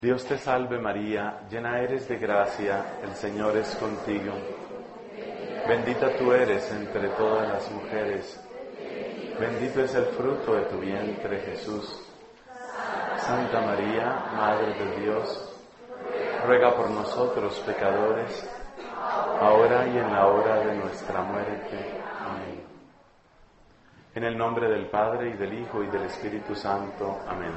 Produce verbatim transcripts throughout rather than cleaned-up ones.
Dios te salve María, llena eres de gracia, el Señor es contigo. Bendita tú eres entre todas las mujeres, bendito es el fruto de tu vientre Jesús. Santa María, Madre de Dios, ruega por nosotros pecadores, ahora y en la hora de nuestra muerte. Amén. En el nombre del Padre, y del Hijo, y del Espíritu Santo. Amén.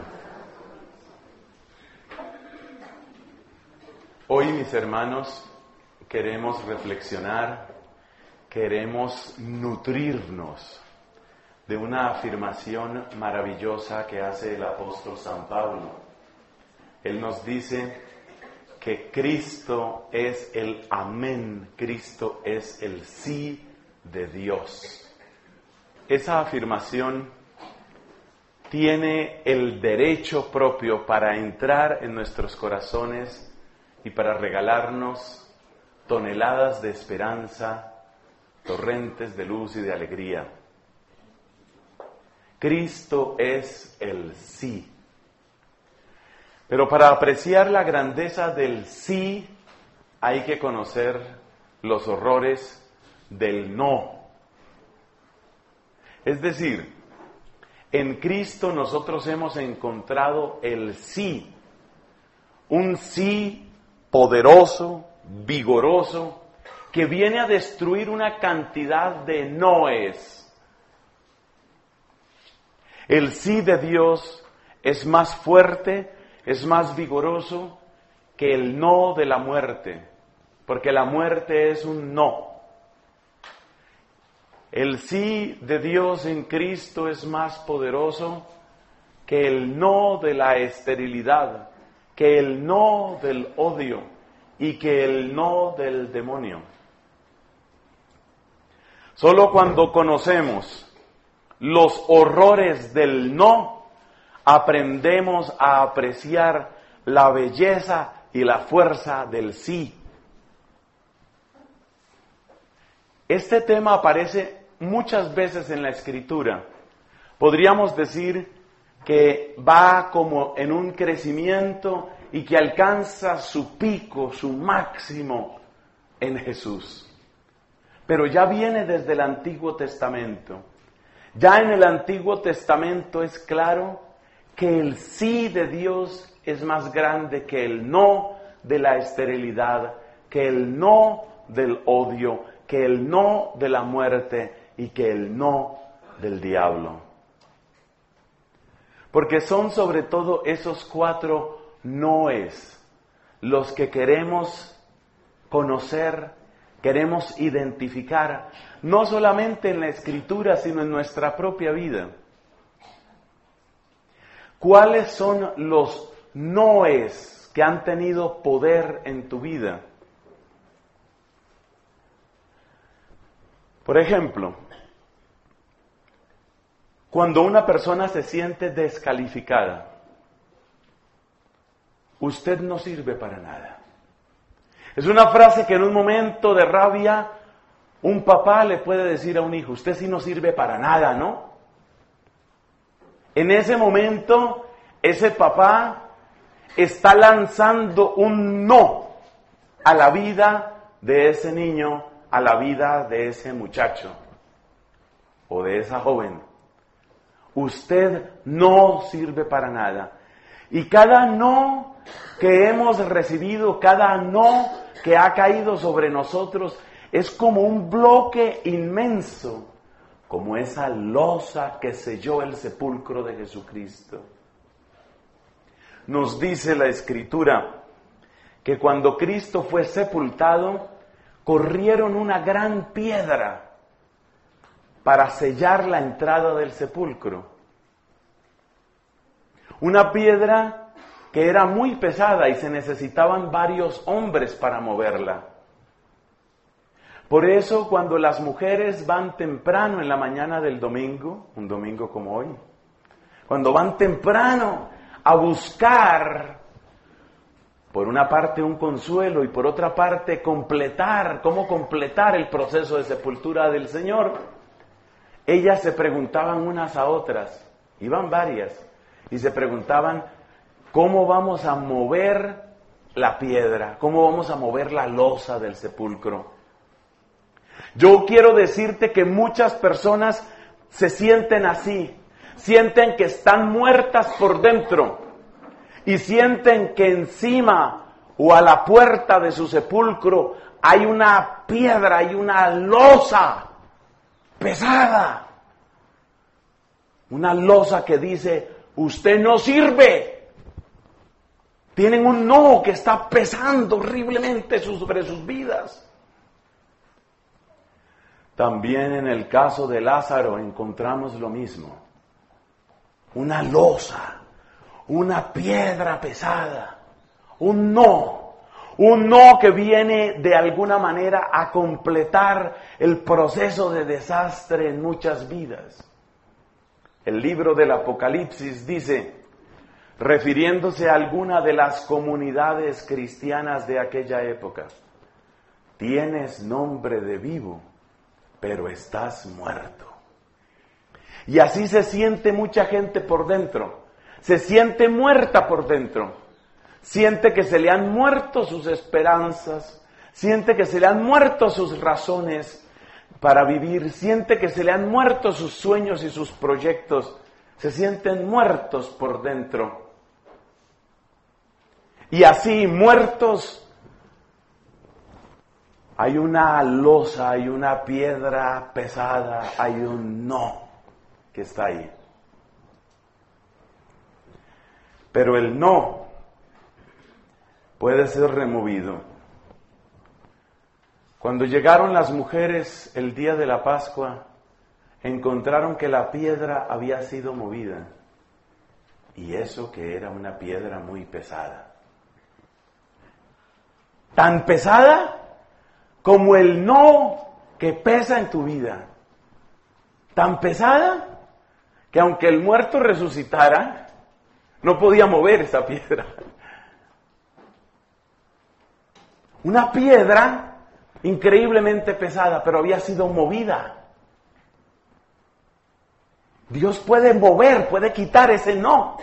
Hoy, mis hermanos, queremos reflexionar, queremos nutrirnos de una afirmación maravillosa que hace el apóstol San Pablo. Él nos dice que Cristo es el amén, Cristo es el sí de Dios. Esa afirmación tiene el derecho propio para entrar en nuestros corazones y para regalarnos toneladas de esperanza, torrentes de luz y de alegría. Cristo es el sí. Pero para apreciar la grandeza del sí, hay que conocer los horrores del no. Es decir, en Cristo nosotros hemos encontrado el sí, un sí poderoso, vigoroso, que viene a destruir una cantidad de noes. El sí de Dios es más fuerte, es más vigoroso que el no de la muerte, porque la muerte es un no. El sí de Dios en Cristo es más poderoso que el no de la esterilidad, que el no del odio y que el no del demonio. Solo cuando conocemos los horrores del no, aprendemos a apreciar la belleza y la fuerza del sí. Este tema aparece muchas veces en la Escritura. Podríamos decir que va como en un crecimiento y que alcanza su pico, su máximo en Jesús. Pero ya viene desde el Antiguo Testamento. Ya en el Antiguo Testamento es claro que el sí de Dios es más grande que el no de la esterilidad, que el no del odio, que el no de la muerte y que el no del diablo. Porque son sobre todo esos cuatro noes los que queremos conocer, queremos identificar, no solamente en la Escritura, sino en nuestra propia vida. ¿Cuáles son los noes que han tenido poder en tu vida? Por ejemplo, cuando una persona se siente descalificada, usted no sirve para nada. Es una frase que en un momento de rabia un papá le puede decir a un hijo, usted sí no sirve para nada, ¿no? En ese momento, ese papá está lanzando un no a la vida de ese niño, a la vida de ese muchacho o de esa joven. Usted no sirve para nada. Y cada no que hemos recibido, cada no que ha caído sobre nosotros, es como un bloque inmenso, como esa losa que selló el sepulcro de Jesucristo. Nos dice la Escritura que cuando Cristo fue sepultado, corrieron una gran piedra para sellar la entrada del sepulcro. Una piedra que era muy pesada y se necesitaban varios hombres para moverla. Por eso, cuando las mujeres van temprano en la mañana del domingo, un domingo como hoy, cuando van temprano a buscar, por una parte un consuelo y por otra parte completar, cómo completar el proceso de sepultura del Señor, ellas se preguntaban unas a otras, iban varias, y se preguntaban, ¿cómo vamos a mover la piedra? ¿Cómo vamos a mover la losa del sepulcro? Yo quiero decirte que muchas personas se sienten así, sienten que están muertas por dentro y sienten que encima o a la puerta de su sepulcro hay una piedra, hay una losa pesada, una losa que dice, usted no sirve. Tienen un no que está pesando horriblemente sobre sus vidas. También en el caso de Lázaro encontramos lo mismo. Una losa, una piedra pesada, un no, un no que viene de alguna manera a completar el proceso de desastre en muchas vidas. El libro del Apocalipsis dice, refiriéndose a alguna de las comunidades cristianas de aquella época, tienes nombre de vivo, pero estás muerto. Y así se siente mucha gente por dentro, se siente muerta por dentro, siente que se le han muerto sus esperanzas, siente que se le han muerto sus razones para vivir, siente que se le han muerto sus sueños y sus proyectos, se sienten muertos por dentro. Y así, muertos, hay una losa, hay una piedra pesada, hay un no que está ahí. Pero el no puede ser removido. Cuando llegaron las mujeres el día de la Pascua, encontraron que la piedra había sido movida. Y eso que era una piedra muy pesada. Tan pesada como el no que pesa en tu vida. Tan pesada que aunque el muerto resucitara, no podía mover esa piedra. Una piedra increíblemente pesada, pero había sido movida. Dios puede mover, puede quitar ese no.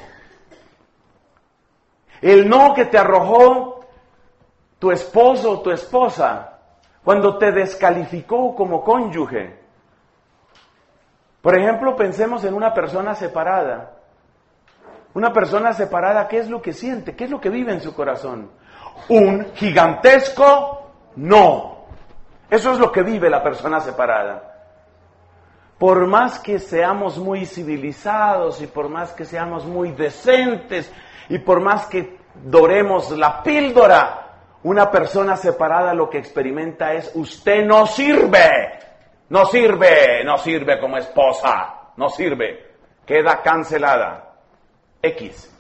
El no que te arrojó tu esposo o tu esposa cuando te descalificó como cónyuge. Por ejemplo, pensemos en una persona separada. Una persona separada, ¿qué es lo que siente? ¿Qué es lo que vive en su corazón? Un gigantesco no. Eso es lo que vive la persona separada. Por más que seamos muy civilizados y por más que seamos muy decentes y por más que doremos la píldora, una persona separada lo que experimenta es, usted no sirve, no sirve, no sirve como esposa, no sirve, queda cancelada. X.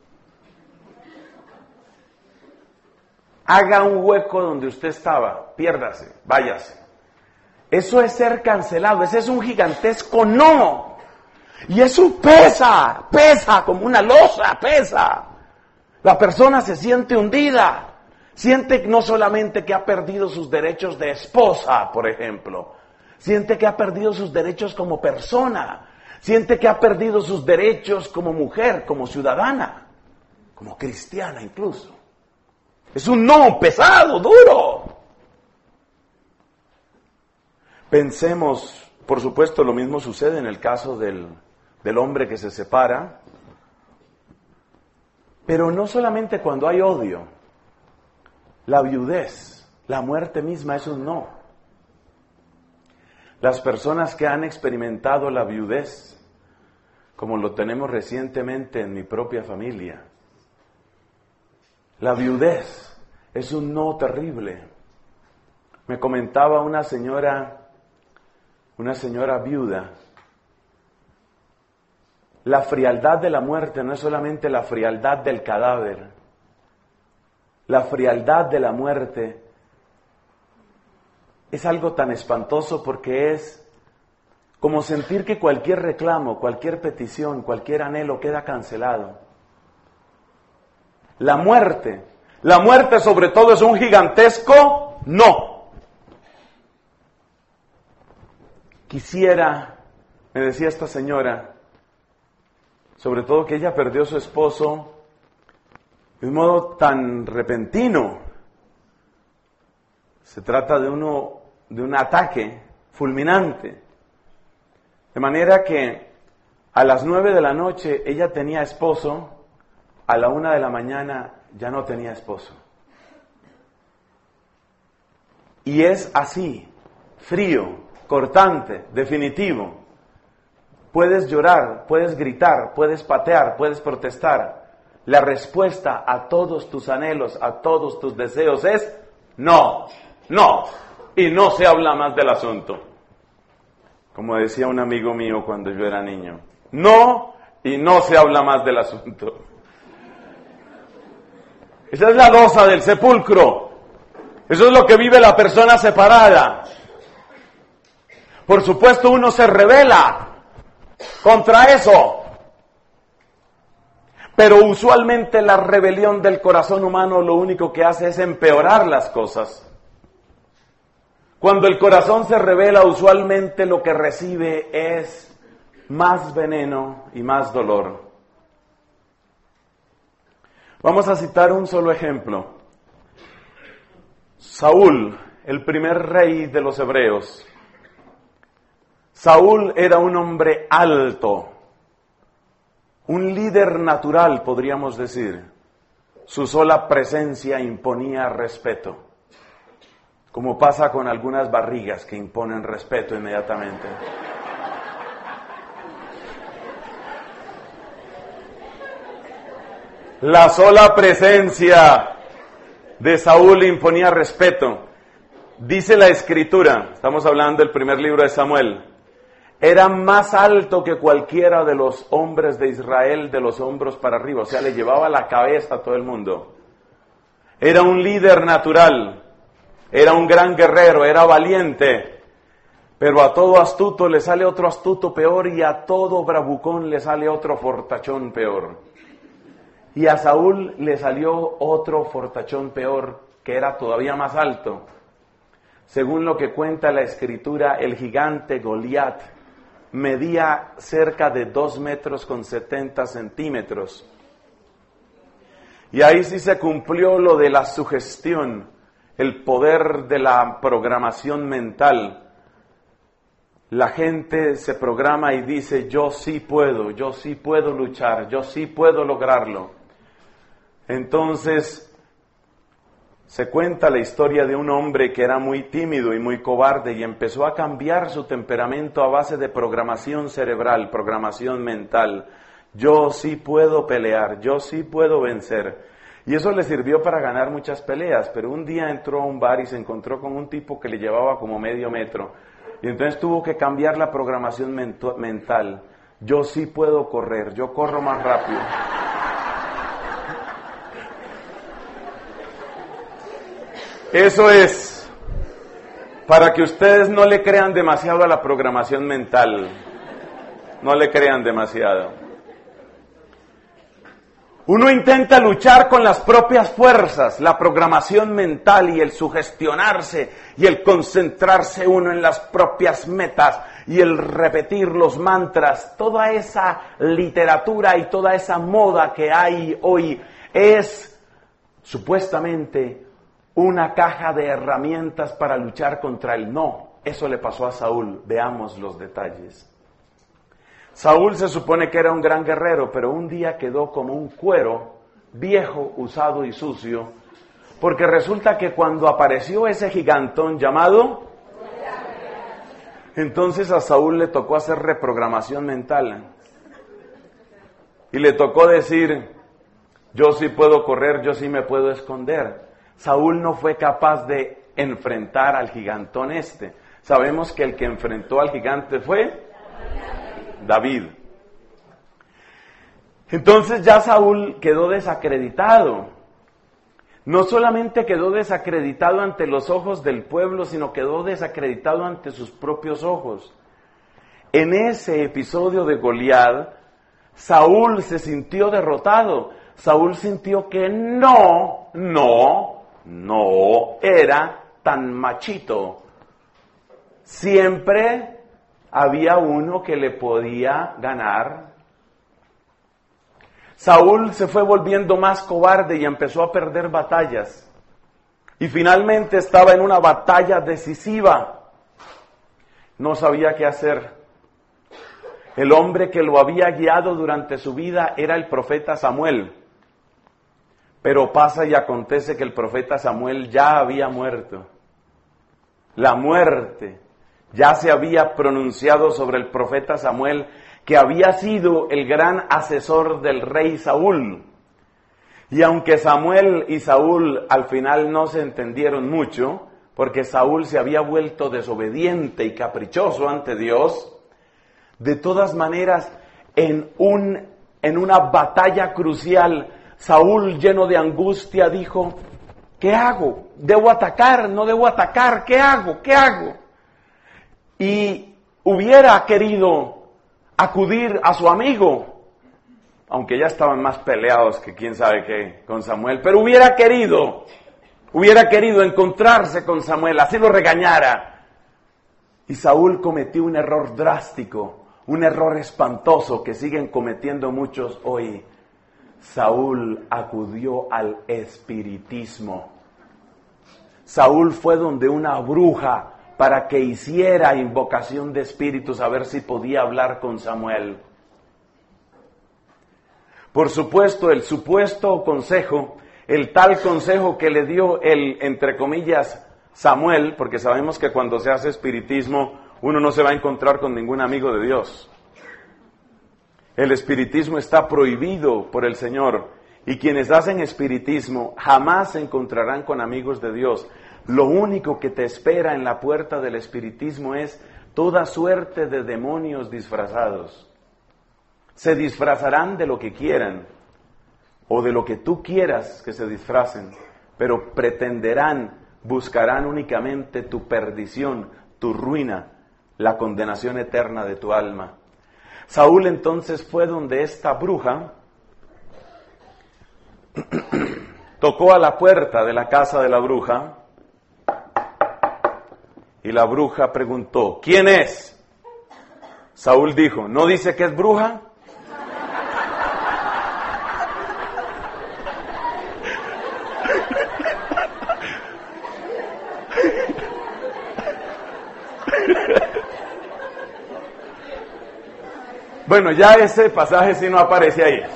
Haga un hueco donde usted estaba, piérdase, váyase. Eso es ser cancelado, ese es un gigantesco no. Y eso pesa, pesa como una losa, pesa. La persona se siente hundida. Siente no solamente que ha perdido sus derechos de esposa, por ejemplo. Siente que ha perdido sus derechos como persona. Siente que ha perdido sus derechos como mujer, como ciudadana, como cristiana incluso. Es un no pesado, duro. Pensemos, por supuesto, lo mismo sucede en el caso del, del hombre que se separa. Pero no solamente cuando hay odio. La viudez, la muerte misma es un no. Las personas que han experimentado la viudez, como lo tenemos recientemente en mi propia familia, la viudez es un no terrible. Me comentaba una señora, una señora viuda, la frialdad de la muerte no es solamente la frialdad del cadáver. La frialdad de la muerte es algo tan espantoso porque es como sentir que cualquier reclamo, cualquier petición, cualquier anhelo queda cancelado. La muerte, la muerte sobre todo es un gigantesco no. Quisiera, me decía esta señora, sobre todo que ella perdió a su esposo de un modo tan repentino. Se trata de, uno, de un ataque fulminante. De manera que a las nueve de la noche ella tenía esposo, a la una de la mañana ya no tenía esposo. Y es así, frío, cortante, definitivo. Puedes llorar, puedes gritar, puedes patear, puedes protestar. La respuesta a todos tus anhelos, a todos tus deseos es no, no. Y no se habla más del asunto. Como decía un amigo mío cuando yo era niño. No, y no se habla más del asunto. Esa es la losa del sepulcro. Eso es lo que vive la persona separada. Por supuesto, uno se rebela contra eso. Pero usualmente la rebelión del corazón humano lo único que hace es empeorar las cosas. Cuando el corazón se rebela, usualmente lo que recibe es más veneno y más dolor. Vamos a citar un solo ejemplo. Saúl, el primer rey de los hebreos. Saúl era un hombre alto, un líder natural, podríamos decir. Su sola presencia imponía respeto, como pasa con algunas barrigas que imponen respeto inmediatamente. La sola presencia de Saúl imponía respeto. Dice la Escritura, estamos hablando del primer libro de Samuel, era más alto que cualquiera de los hombres de Israel de los hombros para arriba, o sea, le llevaba la cabeza a todo el mundo. Era un líder natural, era un gran guerrero, era valiente, pero a todo astuto le sale otro astuto peor y a todo bravucón le sale otro fortachón peor. Y a Saúl le salió otro fortachón peor, que era todavía más alto. Según lo que cuenta la Escritura, el gigante Goliat medía cerca de dos metros con setenta centímetros. Y ahí sí se cumplió lo de la sugestión, el poder de la programación mental. La gente se programa y dice, yo sí puedo, yo sí puedo luchar, yo sí puedo lograrlo. Entonces, se cuenta la historia de un hombre que era muy tímido y muy cobarde y empezó a cambiar su temperamento a base de programación cerebral, programación mental. Yo sí puedo pelear, yo sí puedo vencer. Y eso le sirvió para ganar muchas peleas, pero un día entró a un bar y se encontró con un tipo que le llevaba como medio metro. Y entonces tuvo que cambiar la programación mento- mental. Yo sí puedo correr, yo corro más rápido. Eso es para que ustedes no le crean demasiado a la programación mental. No le crean demasiado. Uno intenta luchar con las propias fuerzas, la programación mental y el sugestionarse y el concentrarse uno en las propias metas y el repetir los mantras. Toda esa literatura y toda esa moda que hay hoy es supuestamente una caja de herramientas para luchar contra el no. Eso le pasó a Saúl. Veamos los detalles. Saúl se supone que era un gran guerrero, pero un día quedó como un cuero, viejo, usado y sucio, porque resulta que cuando apareció ese gigantón llamado, entonces a Saúl le tocó hacer reprogramación mental. Y le tocó decir, yo sí puedo correr, yo sí me puedo esconder. Saúl no fue capaz de enfrentar al gigantón este. Sabemos que el que enfrentó al gigante fue David. Entonces ya Saúl quedó desacreditado. No solamente quedó desacreditado ante los ojos del pueblo, sino quedó desacreditado ante sus propios ojos. En ese episodio de Goliat, Saúl se sintió derrotado. Saúl sintió que no, no, no era tan machito. Siempre había uno que le podía ganar. Saúl se fue volviendo más cobarde y empezó a perder batallas. Y finalmente estaba en una batalla decisiva. No sabía qué hacer. El hombre que lo había guiado durante su vida era el profeta Samuel. Pero pasa y acontece que el profeta Samuel ya había muerto. La muerte ya se había pronunciado sobre el profeta Samuel, que había sido el gran asesor del rey Saúl. Y aunque Samuel y Saúl al final no se entendieron mucho, porque Saúl se había vuelto desobediente y caprichoso ante Dios, de todas maneras, en, un, en una batalla crucial, Saúl, lleno de angustia, dijo: ¿qué hago? ¿Debo atacar? ¿No debo atacar? ¿Qué hago? ¿Qué hago? Y hubiera querido acudir a su amigo, aunque ya estaban más peleados que quién sabe qué con Samuel, pero hubiera querido, hubiera querido encontrarse con Samuel, así lo regañara. Y Saúl cometió un error drástico, un error espantoso que siguen cometiendo muchos hoy. Saúl acudió al espiritismo. Saúl fue donde una bruja para que hiciera invocación de espíritus a ver si podía hablar con Samuel. Por supuesto, el supuesto consejo, el tal consejo que le dio el, entre comillas, Samuel, porque sabemos que cuando se hace espiritismo uno no se va a encontrar con ningún amigo de Dios. El espiritismo está prohibido por el Señor y quienes hacen espiritismo jamás se encontrarán con amigos de Dios. Lo único que te espera en la puerta del espiritismo es toda suerte de demonios disfrazados. Se disfrazarán de lo que quieran o de lo que tú quieras que se disfracen, pero pretenderán, buscarán únicamente tu perdición, tu ruina, la condenación eterna de tu alma. Saúl entonces fue donde esta bruja tocó a la puerta de la casa de la bruja y la bruja preguntó: ¿quién es? Saúl dijo: ¿no dice que es bruja? Bueno, ya ese pasaje sí no aparece ahí.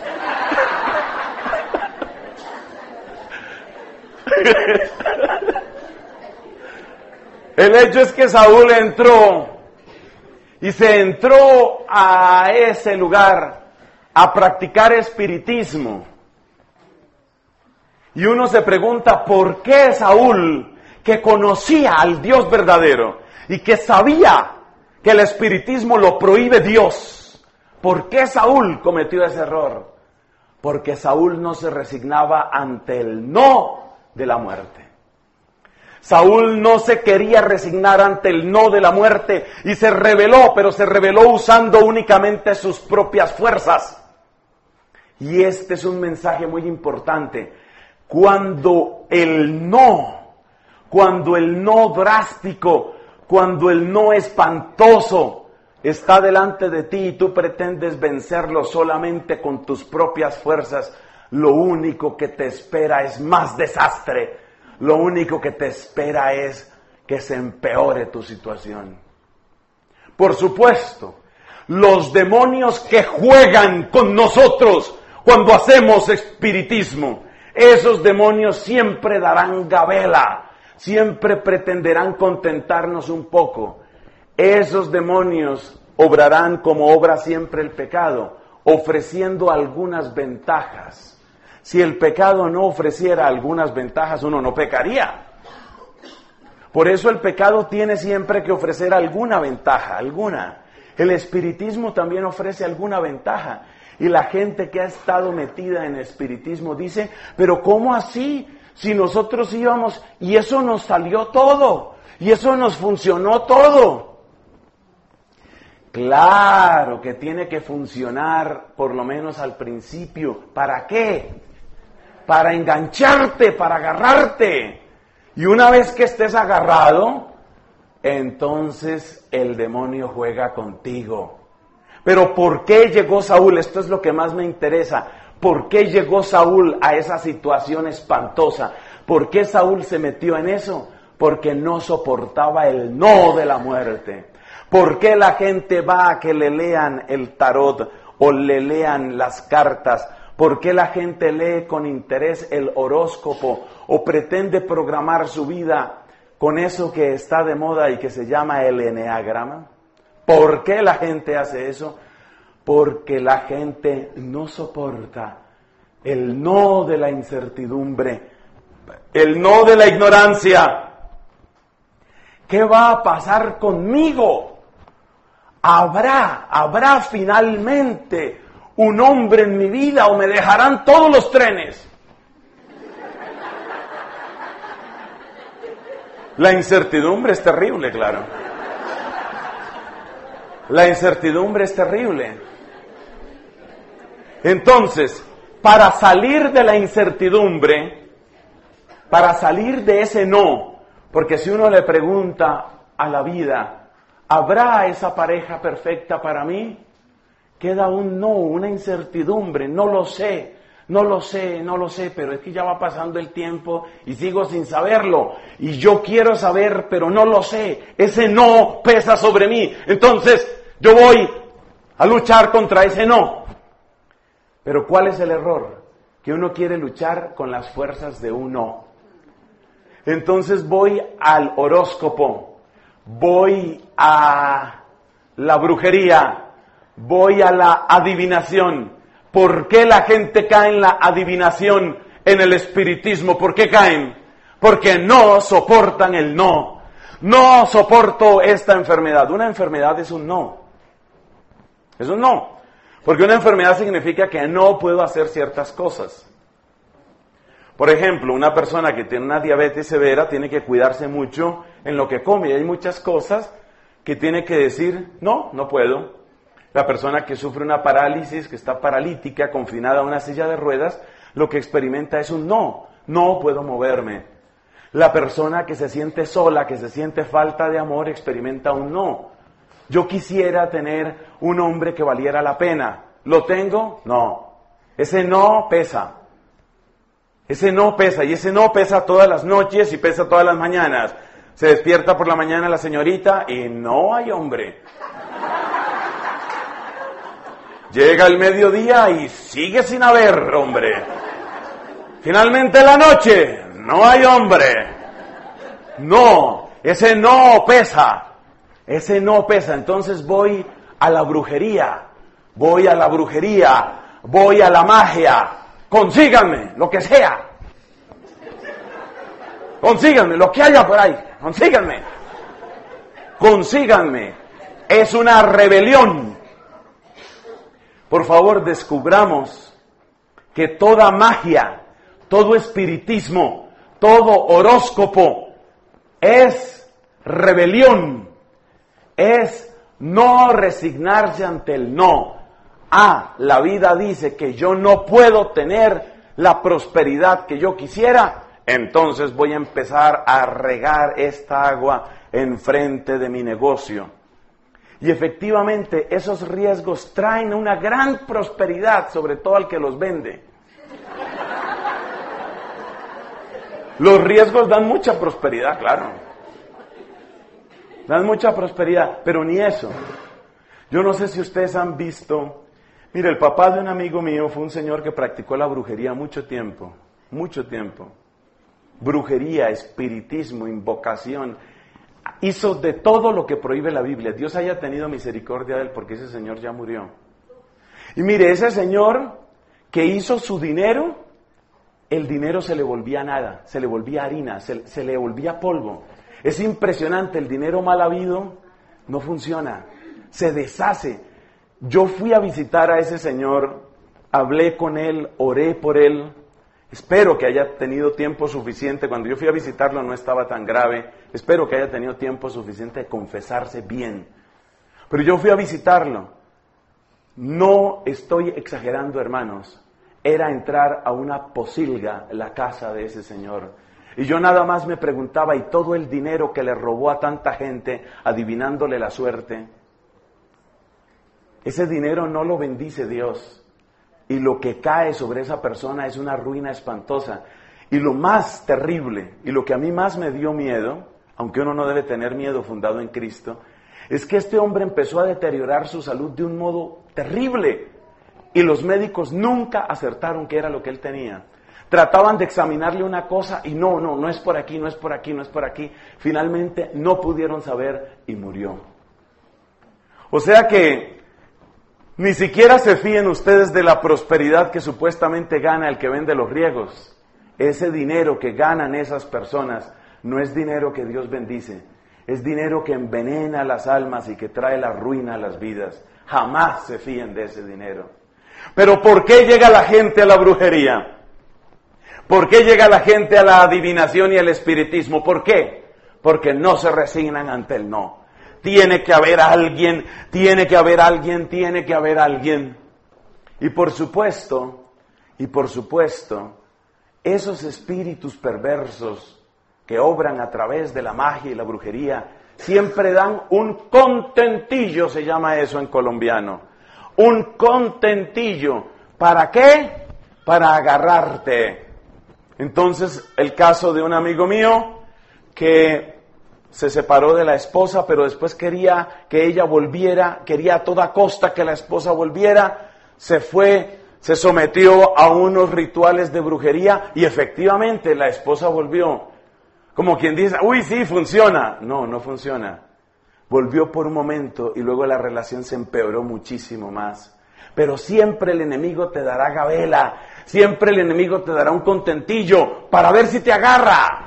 El hecho es que Saúl entró y se entró a ese lugar a practicar espiritismo. Y uno se pregunta por qué Saúl, que conocía al Dios verdadero y que sabía que el espiritismo lo prohíbe Dios, ¿por qué Saúl cometió ese error? Porque Saúl no se resignaba ante el no de la muerte. Saúl no se quería resignar ante el no de la muerte y se rebeló, pero se rebeló usando únicamente sus propias fuerzas. Y este es un mensaje muy importante. Cuando el no, cuando el no drástico, cuando el no espantoso está delante de ti y tú pretendes vencerlo solamente con tus propias fuerzas, lo único que te espera es más desastre. Lo único que te espera es que se empeore tu situación. Por supuesto, los demonios que juegan con nosotros cuando hacemos espiritismo, esos demonios siempre darán gabela, siempre pretenderán contentarnos un poco. Esos demonios obrarán como obra siempre el pecado, ofreciendo algunas ventajas. Si el pecado no ofreciera algunas ventajas, uno no pecaría. Por eso el pecado tiene siempre que ofrecer alguna ventaja, alguna. El espiritismo también ofrece alguna ventaja. Y la gente que ha estado metida en espiritismo dice: pero ¿cómo así? Si nosotros íbamos y eso nos salió todo, y eso nos funcionó todo. Claro que tiene que funcionar, por lo menos al principio. ¿Para qué? Para engancharte, para agarrarte. Y una vez que estés agarrado, entonces el demonio juega contigo. Pero ¿por qué llegó Saúl? Esto es lo que más me interesa. ¿Por qué llegó Saúl a esa situación espantosa? ¿Por qué Saúl se metió en eso? Porque no soportaba el no de la muerte. ¿Por qué la gente va a que le lean el tarot o le lean las cartas? ¿Por qué la gente lee con interés el horóscopo o pretende programar su vida con eso que está de moda y que se llama el eneagrama? ¿Por qué la gente hace eso? Porque la gente no soporta el no de la incertidumbre, el no de la ignorancia. ¿Qué va a pasar conmigo? ¿Habrá, habrá finalmente un hombre en mi vida o me dejarán todos los trenes? La incertidumbre es terrible, claro. La incertidumbre es terrible. Entonces, para salir de la incertidumbre, para salir de ese no, porque si uno le pregunta a la vida, ¿habrá esa pareja perfecta para mí? Queda un no, una incertidumbre, no lo sé, no lo sé, no lo sé, pero es que ya va pasando el tiempo y sigo sin saberlo. Y yo quiero saber, pero no lo sé. Ese no pesa sobre mí. Entonces, yo voy a luchar contra ese no. Pero ¿cuál es el error? Que uno quiere luchar con las fuerzas de un no. Entonces voy al horóscopo, voy a la brujería, voy a la adivinación. ¿Por qué la gente cae en la adivinación, en el espiritismo? ¿Por qué caen? Porque no soportan el no. No soporto esta enfermedad. Una enfermedad es un no. Es un no. Porque una enfermedad significa que no puedo hacer ciertas cosas. Por ejemplo, una persona que tiene una diabetes severa tiene que cuidarse mucho en lo que come. Y hay muchas cosas que tiene que decir, no, no puedo. La persona que sufre una parálisis, que está paralítica, confinada a una silla de ruedas, lo que experimenta es un no, no puedo moverme. La persona que se siente sola, que se siente falta de amor, experimenta un no. Yo quisiera tener un hombre que valiera la pena. ¿Lo tengo? No. Ese no pesa. Ese no pesa, y ese no pesa todas las noches y pesa todas las mañanas. Se despierta por la mañana la señorita y no hay hombre. Llega el mediodía y sigue sin haber hombre. Finalmente la noche, no hay hombre. No, ese no pesa. Ese no pesa. Entonces voy a la brujería, voy a la brujería, voy a la magia. Consíganme lo que sea. Consíganme lo que haya por ahí. Consíganme. Consíganme. Es una rebelión. Por favor, descubramos que toda magia, todo espiritismo, todo horóscopo es rebelión. Es no resignarse ante el no. Ah, la vida dice que yo no puedo tener la prosperidad que yo quisiera, entonces voy a empezar a regar esta agua enfrente de mi negocio. Y efectivamente esos riesgos traen una gran prosperidad, sobre todo al que los vende. Los riesgos dan mucha prosperidad, claro. Dan mucha prosperidad, pero ni eso. Yo no sé si ustedes han visto. Mire, el papá de un amigo mío fue un señor que practicó la brujería mucho tiempo, mucho tiempo. Brujería, espiritismo, invocación. Hizo de todo lo que prohíbe la Biblia. Dios haya tenido misericordia de él porque ese señor ya murió. Y mire, ese señor que hizo su dinero, el dinero se le volvía nada, se le volvía harina, se, se le volvía polvo. Es impresionante, el dinero mal habido no funciona, se deshace. Yo fui a visitar a ese señor, hablé con él, oré por él. Espero que haya tenido tiempo suficiente. Cuando yo fui a visitarlo no estaba tan grave. Espero que haya tenido tiempo suficiente de confesarse bien. Pero yo fui a visitarlo. No estoy exagerando, hermanos. Era entrar a una posilga, la casa de ese señor. Y yo nada más me preguntaba, ¿y todo el dinero que le robó a tanta gente, adivinándole la suerte? Ese dinero no lo bendice Dios. y lo que cae sobre esa persona es una ruina espantosa. Y lo más terrible, y lo que a mí más me dio miedo, aunque uno no debe tener miedo fundado en Cristo, es que este hombre empezó a deteriorar su salud de un modo terrible. Y los médicos nunca acertaron qué era lo que él tenía. Trataban de examinarle una cosa y no, no, no es por aquí, no es por aquí, no es por aquí. Finalmente no pudieron saber y murió. O sea que ni siquiera se fíen ustedes de la prosperidad que supuestamente gana el que vende los riegos. Ese dinero que ganan esas personas no es dinero que Dios bendice. Es dinero que envenena las almas y que trae la ruina a las vidas. Jamás se fíen de ese dinero. Pero ¿por qué llega la gente a la brujería? ¿Por qué llega la gente a la adivinación y al espiritismo? ¿Por qué? Porque no se resignan ante el no. Tiene que haber alguien, tiene que haber alguien, tiene que haber alguien. Y por supuesto, y por supuesto, esos espíritus perversos que obran a través de la magia y la brujería, siempre dan un contentillo, se llama eso en colombiano. Un contentillo. ¿Para qué? Para agarrarte. Entonces, el caso de un amigo mío que se separó de la esposa, pero después quería que ella volviera, quería a toda costa que la esposa volviera, se fue, se sometió a unos rituales de brujería y efectivamente la esposa volvió. Como quien dice, uy, sí, funciona. No, no funciona. Volvió por un momento y luego la relación se empeoró muchísimo más. Pero siempre el enemigo te dará gabela, siempre el enemigo te dará un contentillo para ver si te agarra.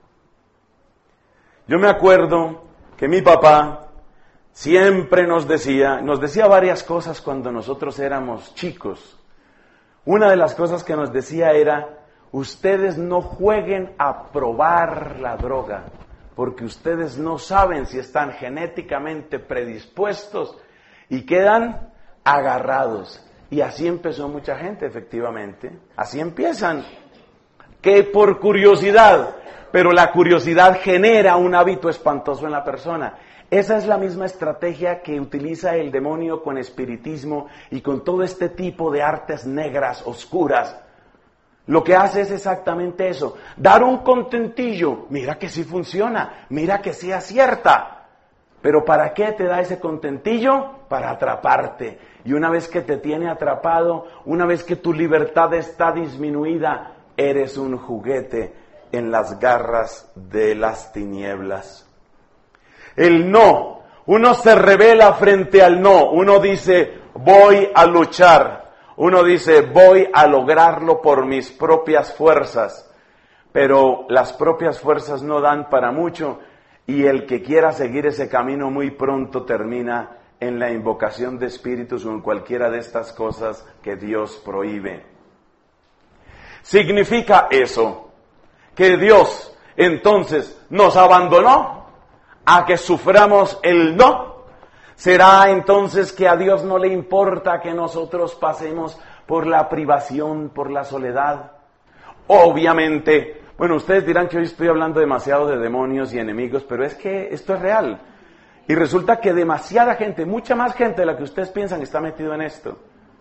Yo me acuerdo que mi papá siempre nos decía, nos decía varias cosas cuando nosotros éramos chicos. Una de las cosas que nos decía era, ustedes no jueguen a probar la droga, porque ustedes no saben si están genéticamente predispuestos y quedan agarrados. Y así empezó mucha gente, efectivamente. Así empiezan. Que por curiosidad, pero la curiosidad genera un hábito espantoso en la persona. Esa es la misma estrategia que utiliza el demonio con espiritismo y con todo este tipo de artes negras, oscuras. Lo que hace es exactamente eso, dar un contentillo. Mira que sí funciona, mira que sí acierta. Pero ¿para qué te da ese contentillo? Para atraparte. Y una vez que te tiene atrapado, una vez que tu libertad está disminuida, eres un juguete en las garras de las tinieblas. El no. Uno se revela frente al no. Uno dice, voy a luchar. Uno dice, voy a lograrlo por mis propias fuerzas. Pero las propias fuerzas no dan para mucho. Y el que quiera seguir ese camino muy pronto termina en la invocación de espíritus o en cualquiera de estas cosas que Dios prohíbe. ¿Significa eso que Dios entonces nos abandonó a que suframos el no? ¿Será entonces que a Dios no le importa que nosotros pasemos por la privación, por la soledad? Obviamente, bueno, ustedes dirán que hoy estoy hablando demasiado de demonios y enemigos, pero es que esto es real. Y resulta que demasiada gente, mucha más gente de la que ustedes piensan está metido en esto.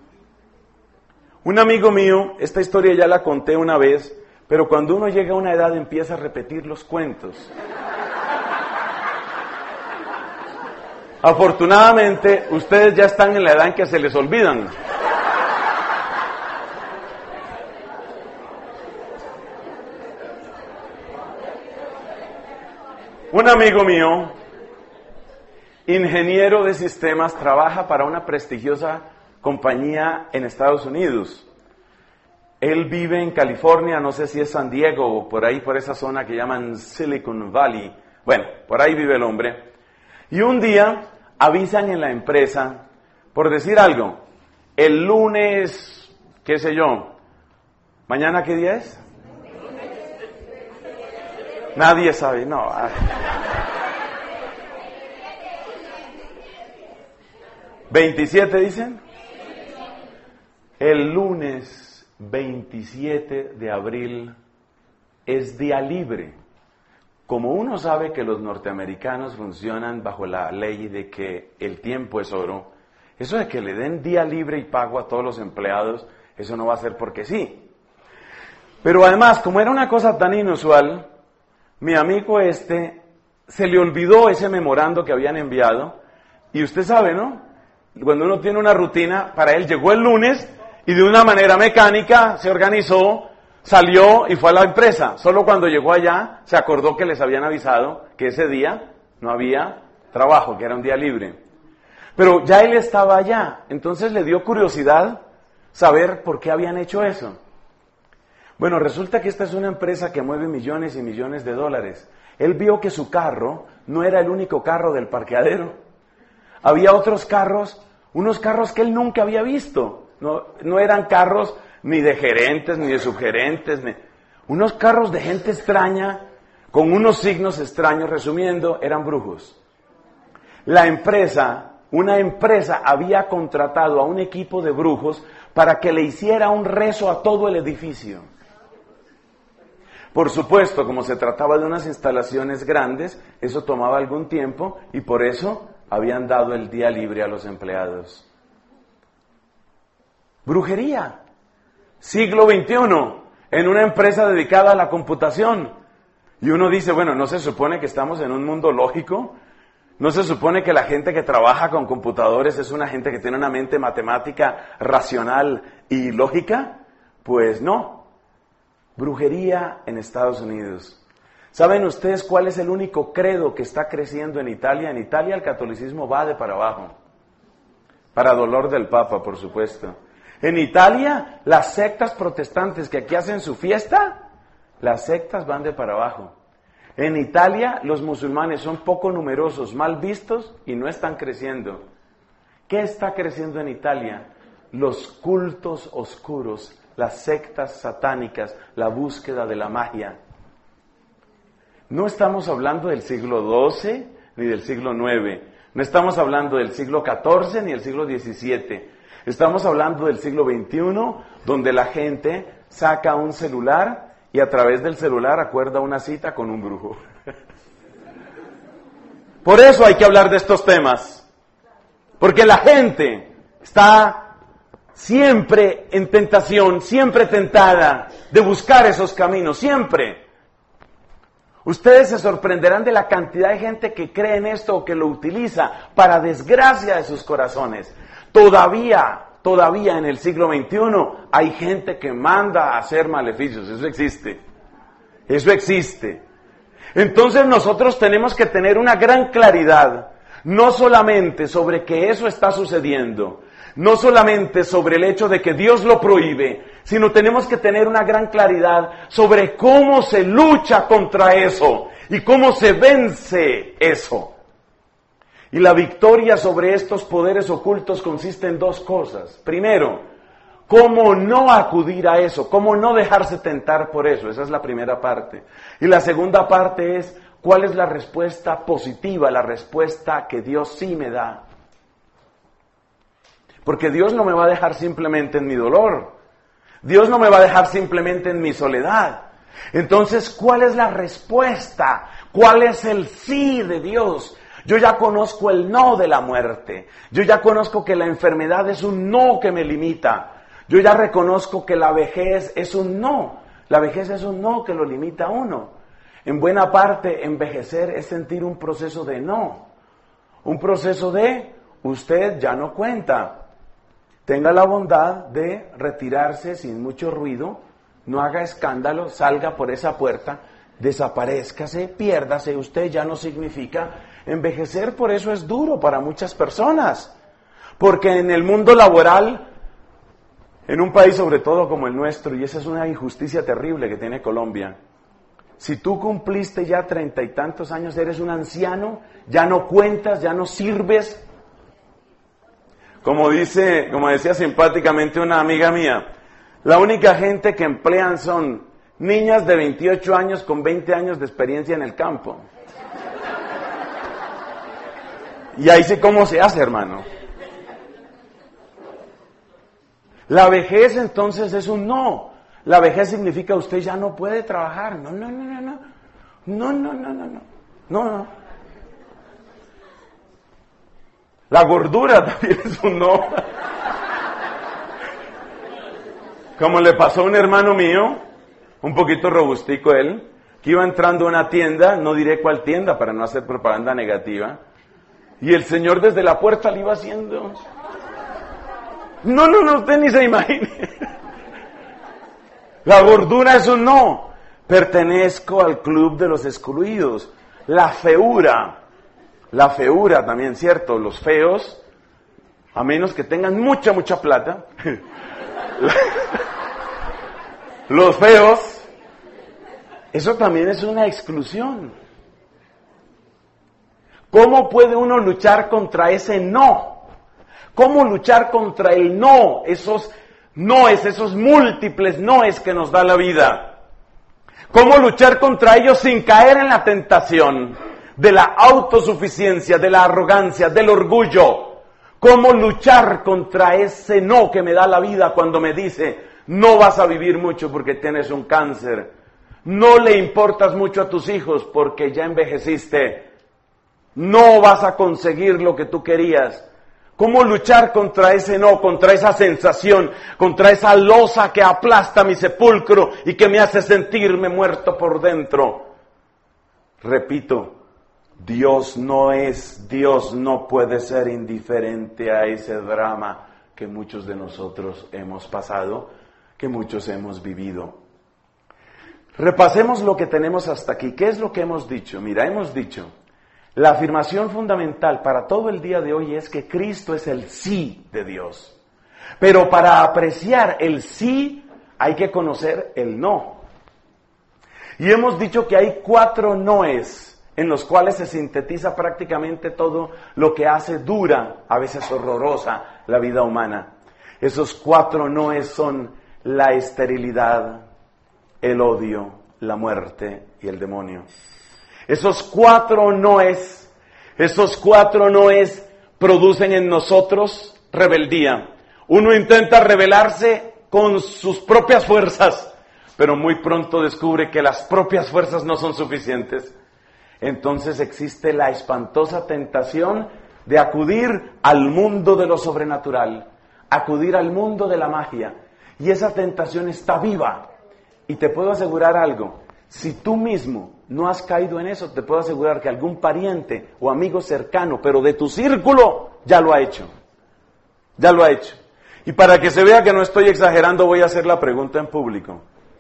Un amigo mío, esta historia ya la conté una vez, pero cuando uno llega a una edad empieza a repetir los cuentos. Afortunadamente, ustedes ya están en la edad en que se les olvidan. Un amigo mío, ingeniero de sistemas, trabaja para una prestigiosa compañía en Estados Unidos. Él vive en California, no sé si es San Diego o por ahí, por esa zona que llaman Silicon Valley. Bueno, por ahí vive el hombre. Y un día avisan en la empresa, por decir algo, el lunes, qué sé yo, ¿mañana qué día es? Nadie sabe, no. ¿veintisiete dicen? El lunes veintisiete de abril es día libre. Como uno sabe que los norteamericanos funcionan bajo la ley de que el tiempo es oro, eso de que le den día libre y pago a todos los empleados Eso no va a ser porque sí. Pero además, como era una cosa tan inusual, mi amigo este se le olvidó ese memorando que habían enviado. Y usted sabe, ¿no? Cuando uno tiene una rutina, para él llegó el lunes y de una manera mecánica se organizó, salió y fue a la empresa. Solo cuando llegó allá se acordó que les habían avisado que ese día no había trabajo, que era un día libre. Pero ya él estaba allá, entonces le dio curiosidad saber por qué habían hecho eso. Bueno, resulta que esta es una empresa que mueve millones y millones de dólares. Él vio que su carro no era el único carro del parqueadero. Había otros carros, unos carros que él nunca había visto. No, no eran carros ni de gerentes, ni de subgerentes, ni... unos carros de gente extraña, con unos signos extraños, resumiendo, eran brujos. La empresa, una empresa había contratado a un equipo de brujos para que le hiciera un rezo a todo el edificio. Por supuesto, como se trataba de unas instalaciones grandes, eso tomaba algún tiempo y por eso habían dado el día libre a los empleados. Brujería. Siglo veintiuno, en una empresa dedicada a la computación. Y uno dice, bueno, ¿no se supone que estamos en un mundo lógico? ¿No se supone que la gente que trabaja con computadores es una gente que tiene una mente matemática, racional y lógica? Pues no. Brujería en Estados Unidos. ¿Saben ustedes cuál es el único credo que está creciendo en Italia? En Italia el catolicismo va de para abajo. Para dolor del Papa, por supuesto. En Italia, las sectas protestantes que aquí hacen su fiesta, las sectas van de para abajo. En Italia, los musulmanes son poco numerosos, mal vistos y no están creciendo. ¿Qué está creciendo en Italia? Los cultos oscuros, las sectas satánicas, la búsqueda de la magia. No estamos hablando del siglo doce ni del siglo nueve, no estamos hablando del siglo catorce ni del siglo diecisiete. Estamos hablando del siglo veintiuno, donde la gente saca un celular y a través del celular acuerda una cita con un brujo. Por eso hay que hablar de estos temas. Porque la gente está siempre en tentación, siempre tentada de buscar esos caminos, siempre. Ustedes se sorprenderán de la cantidad de gente que cree en esto o que lo utiliza para desgracia de sus corazones. Todavía, todavía en el siglo veintiuno hay gente que manda a hacer maleficios. Eso existe. Eso existe. Entonces nosotros tenemos que tener una gran claridad, no solamente sobre que eso está sucediendo, no solamente sobre el hecho de que Dios lo prohíbe, sino tenemos que tener una gran claridad sobre cómo se lucha contra eso y cómo se vence eso. Y la victoria sobre estos poderes ocultos consiste en dos cosas. Primero, cómo no acudir a eso, cómo no dejarse tentar por eso. Esa es la primera parte. Y la segunda parte es, ¿cuál es la respuesta positiva, la respuesta que Dios sí me da? Porque Dios no me va a dejar simplemente en mi dolor. Dios no me va a dejar simplemente en mi soledad. Entonces, ¿cuál es la respuesta? ¿Cuál es el sí de Dios? Yo ya conozco el no de la muerte. Yo ya conozco que la enfermedad es un no que me limita. Yo ya reconozco que la vejez es un no. La vejez es un no que lo limita a uno. En buena parte, envejecer es sentir un proceso de no. Un proceso de usted ya no cuenta. Tenga la bondad de retirarse sin mucho ruido, no haga escándalo, salga por esa puerta, desaparézcase, piérdase, usted ya no significa. Envejecer por eso es duro para muchas personas, porque en el mundo laboral, en un país sobre todo como el nuestro, y esa es una injusticia terrible que tiene Colombia, si tú cumpliste ya treinta y tantos años, eres un anciano, ya no cuentas, ya no sirves. Como dice, como decía simpáticamente una amiga mía, la única gente que emplean son niñas de veintiocho años con veinte años de experiencia en el campo. Y ahí sí, ¿cómo se hace, hermano? La vejez entonces es un no. La vejez significa usted ya no puede trabajar. No, no, no, no, no. No, no, no, no, no. No, no. La gordura también es un no. Como le pasó a un hermano mío, un poquito robustico él, que iba entrando a una tienda, no diré cuál tienda para no hacer propaganda negativa, y el señor desde la puerta le iba haciendo. No, no, no, usted ni se imagine. La gordura es un no. Pertenezco al club de los excluidos. La feura. La feura también, cierto. Los feos, a menos que tengan mucha, mucha plata. Los feos, eso también es una exclusión. ¿Cómo puede uno luchar contra ese no? ¿Cómo luchar contra el no? Esos noes, esos múltiples noes que nos da la vida. ¿Cómo luchar contra ellos sin caer en la tentación de la autosuficiencia, de la arrogancia, del orgullo? ¿Cómo luchar contra ese no que me da la vida cuando me dice, no vas a vivir mucho porque tienes un cáncer, no le importas mucho a tus hijos porque ya envejeciste, no vas a conseguir lo que tú querías? ¿Cómo luchar contra ese no, contra esa sensación, contra esa losa que aplasta mi sepulcro y que me hace sentirme muerto por dentro? Repito, Dios no es, Dios no puede ser indiferente a ese drama que muchos de nosotros hemos pasado, que muchos hemos vivido. Repasemos lo que tenemos hasta aquí. ¿Qué es lo que hemos dicho? Mira, hemos dicho, la afirmación fundamental para todo el día de hoy es que Cristo es el sí de Dios. Pero para apreciar el sí hay que conocer el no. Y hemos dicho que hay cuatro noes en los cuales se sintetiza prácticamente todo lo que hace dura, a veces horrorosa, la vida humana. Esos cuatro noes son la esterilidad, el odio, la muerte y el demonio. Esos cuatro noes, esos cuatro noes producen en nosotros rebeldía. Uno intenta rebelarse con sus propias fuerzas, pero muy pronto descubre que las propias fuerzas no son suficientes. Entonces existe la espantosa tentación de acudir al mundo de lo sobrenatural, acudir al mundo de la magia. Y esa tentación está viva. Y te puedo asegurar algo, si tú mismo no has caído en eso, te puedo asegurar que algún pariente o amigo cercano, pero de tu círculo, ya lo ha hecho. Ya lo ha hecho. Y para que se vea que no estoy exagerando, voy a hacer la pregunta en público.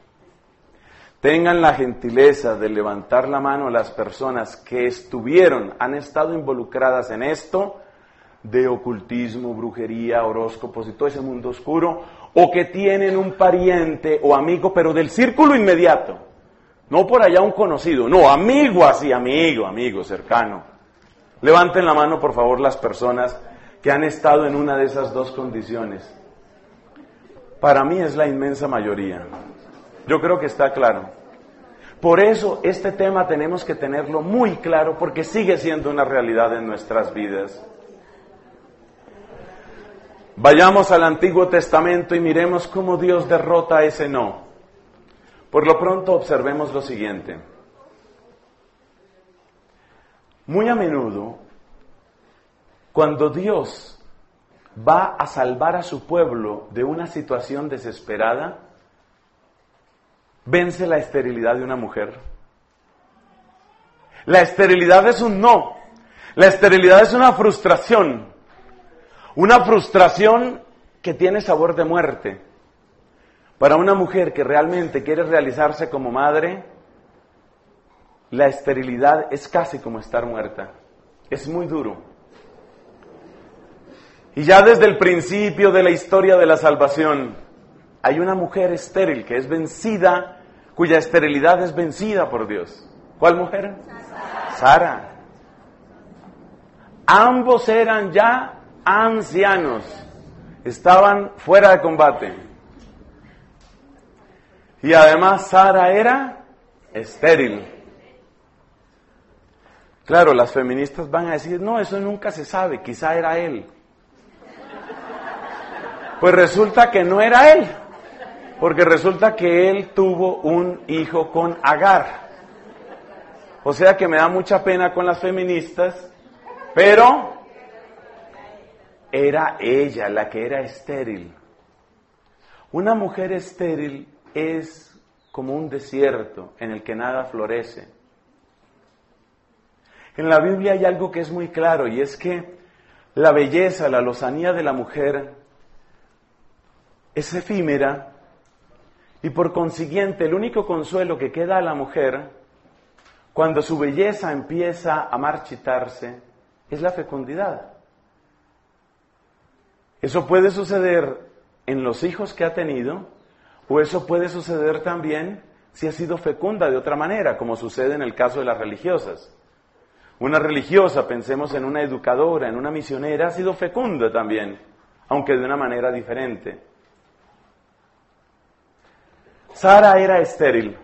Tengan la gentileza de levantar la mano a las personas que estuvieron, han estado involucradas en esto, de ocultismo, brujería, horóscopos y todo ese mundo oscuro, o que tienen un pariente o amigo, pero del círculo inmediato. No por allá un conocido, no, amigo así, amigo, amigo, cercano. Levanten la mano, por favor, las personas que han estado en una de esas dos condiciones. Para mí es la inmensa mayoría. Yo creo que está claro. Por eso este tema tenemos que tenerlo muy claro, porque sigue siendo una realidad en nuestras vidas. Vayamos al Antiguo Testamento y miremos cómo Dios derrota ese no. Por lo pronto observemos lo siguiente. Muy a menudo, cuando Dios va a salvar a su pueblo de una situación desesperada, vence la esterilidad de una mujer. La esterilidad es un no. La esterilidad es una frustración. Una frustración que tiene sabor de muerte. Para una mujer que realmente quiere realizarse como madre, la esterilidad es casi como estar muerta. Es muy duro. Y ya desde el principio de la historia de la salvación, hay una mujer estéril que es vencida, cuya esterilidad es vencida por Dios. ¿Cuál mujer? Sara. Sara. Ambos eran ya ancianos, estaban fuera de combate. Y además Sara era estéril. Claro, las feministas van a decir, no, eso nunca se sabe, quizá era él. Pues resulta que no era él, porque resulta que él tuvo un hijo con Agar. O sea que me da mucha pena con las feministas, pero era ella la que era estéril. Una mujer estéril es como un desierto en el que nada florece. En la Biblia hay algo que es muy claro, y es que la belleza, la lozanía de la mujer es efímera, y por consiguiente el único consuelo que queda a la mujer cuando su belleza empieza a marchitarse es la fecundidad. Eso puede suceder en los hijos que ha tenido, o eso puede suceder también si ha sido fecunda de otra manera, como sucede en el caso de las religiosas. Una religiosa, pensemos en una educadora, en una misionera, ha sido fecunda también, aunque de una manera diferente. Sara era estéril.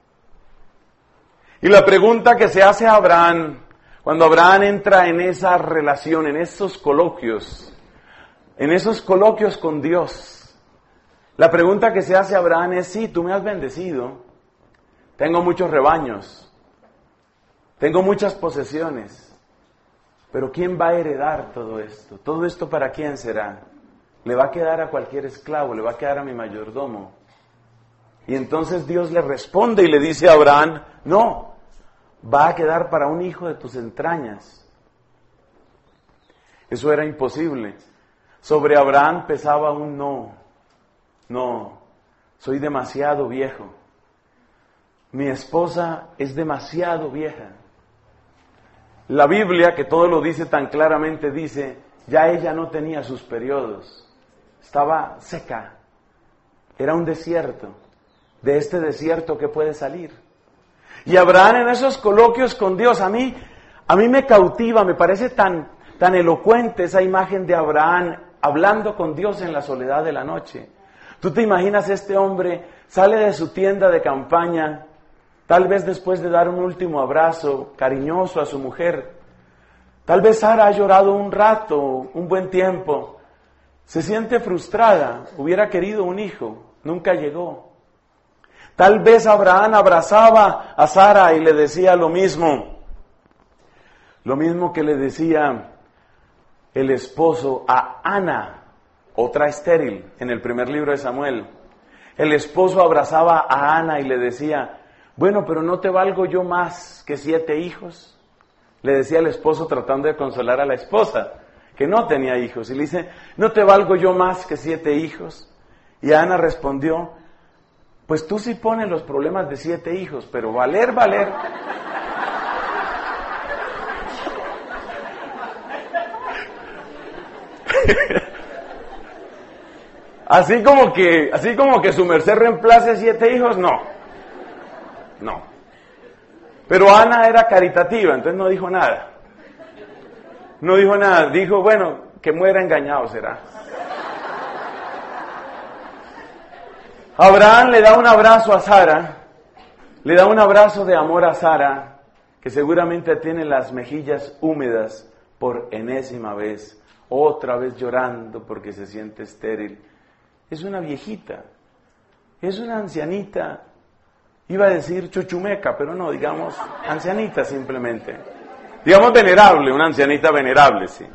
Y la pregunta que se hace a Abraham, cuando Abraham entra en esa relación, en esos coloquios, en esos coloquios con Dios, la pregunta que se hace a Abraham es: sí, tú me has bendecido, tengo muchos rebaños, tengo muchas posesiones, pero ¿quién va a heredar todo esto? ¿Todo esto para quién será? ¿Le va a quedar a cualquier esclavo? ¿Le va a quedar a mi mayordomo? Y entonces Dios le responde y le dice a Abraham: no, va a quedar para un hijo de tus entrañas. Eso era imposible. Sobre Abraham pesaba un no. No, soy demasiado viejo. Mi esposa es demasiado vieja. La Biblia, que todo lo dice tan claramente, dice, ya ella no tenía sus periodos. Estaba seca. Era un desierto. De este desierto, ¿qué puede salir? Y Abraham en esos coloquios con Dios, a mí, a mí me cautiva, me parece tan, tan elocuente esa imagen de Abraham hablando con Dios en la soledad de la noche. Tú te imaginas, este hombre sale de su tienda de campaña, tal vez después de dar un último abrazo cariñoso a su mujer. Tal vez Sara ha llorado un rato, un buen tiempo. Se siente frustrada, hubiera querido un hijo, nunca llegó. Tal vez Abraham abrazaba a Sara y le decía lo mismo, lo mismo que le decía el esposo a Ana, otra estéril, en el primer libro de Samuel. El esposo abrazaba a Ana y le decía, bueno, pero ¿no te valgo yo más que siete hijos? Le decía el esposo tratando de consolar a la esposa, que no tenía hijos. Y le dice, ¿no te valgo yo más que siete hijos? Y Ana respondió, pues tú sí pones los problemas de siete hijos, pero valer, valer. Así como que, así como que su merced reemplace siete hijos, no. No. Pero Ana era caritativa, entonces no dijo nada. No dijo nada, dijo, bueno, que muera engañado será. Abraham le da un abrazo a Sara, le da un abrazo de amor a Sara, que seguramente tiene las mejillas húmedas por enésima vez, otra vez llorando porque se siente estéril. Es una viejita, es una ancianita, iba a decir chuchumeca, pero no, digamos ancianita simplemente. Digamos venerable, una ancianita venerable, sí.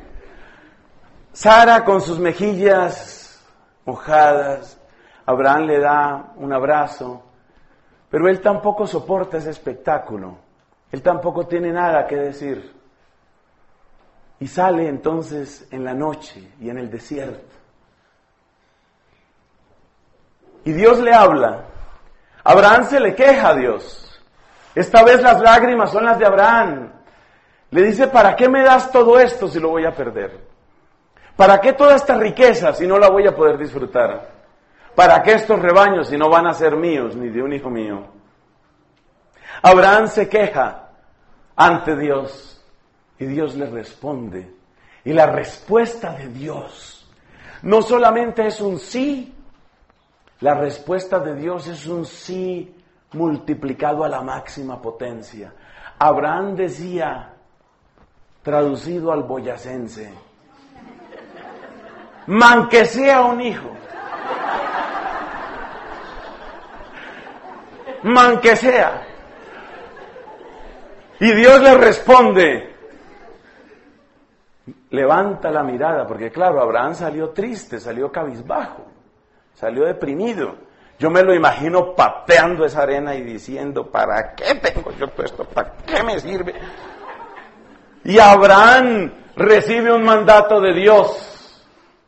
Sara con sus mejillas mojadas, Abraham le da un abrazo, pero él tampoco soporta ese espectáculo, él tampoco tiene nada que decir. Y sale entonces en la noche y en el desierto. Y Dios le habla. Abraham se le queja a Dios. Esta vez las lágrimas son las de Abraham. Le dice, ¿para qué me das todo esto si lo voy a perder? ¿Para qué toda esta riqueza si no la voy a poder disfrutar? ¿Para qué estos rebaños si no van a ser míos ni de un hijo mío? Abraham se queja ante Dios y Dios le responde. Y la respuesta de Dios no solamente es un sí, la respuesta de Dios es un sí multiplicado a la máxima potencia. Abraham decía, traducido al boyacense, man que sea un hijo, man que sea. Y Dios le responde, levanta la mirada, porque claro, Abraham salió triste, salió cabizbajo, salió deprimido. Yo me lo imagino pateando esa arena y diciendo, ¿para qué tengo yo todo esto? ¿Para qué me sirve? Y Abraham recibe un mandato de Dios.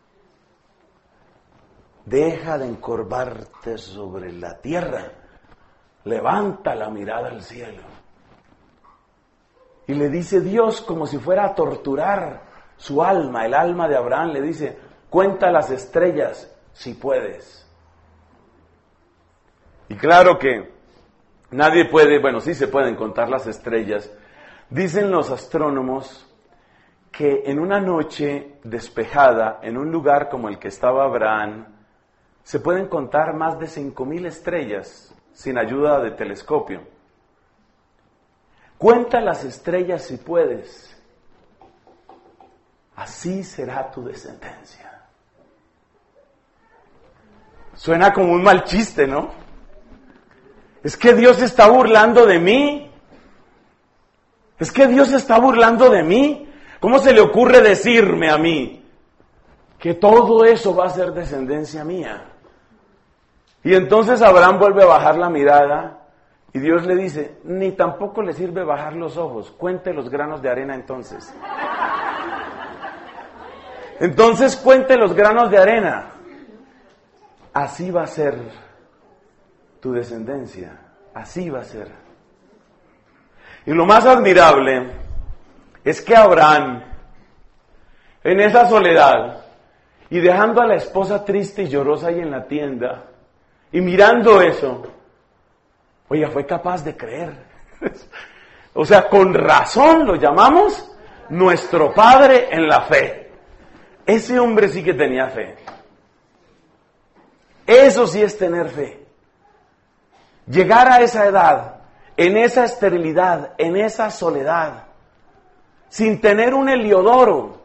Deja de encorvarte sobre la tierra. Levanta la mirada al cielo. Y le dice Dios, como si fuera a torturar su alma, el alma de Abraham, le dice, cuenta las estrellas si puedes. Y claro que nadie puede, bueno, sí se pueden contar las estrellas. Dicen los astrónomos que en una noche despejada, en un lugar como el que estaba Abraham, se pueden contar más de cinco mil estrellas sin ayuda de telescopio. Cuenta las estrellas si puedes. Así será tu descendencia. Suena como un mal chiste, ¿no? Es que Dios se está burlando de mí. Es que Dios se está burlando de mí. ¿Cómo se le ocurre decirme a mí que todo eso va a ser descendencia mía? Y entonces Abraham vuelve a bajar la mirada y Dios le dice, ni tampoco le sirve bajar los ojos, cuente los granos de arena entonces. Entonces cuente los granos de arena. Así va a ser tu descendencia, así va a ser. Y lo más admirable es que Abraham, en esa soledad, y dejando a la esposa triste y llorosa ahí en la tienda, y mirando eso, oiga, fue capaz de creer. O sea, con razón lo llamamos nuestro padre en la fe. Ese hombre sí que tenía fe. Eso sí es tener fe. Llegar a esa edad, en esa esterilidad, en esa soledad, sin tener un Heliodoro.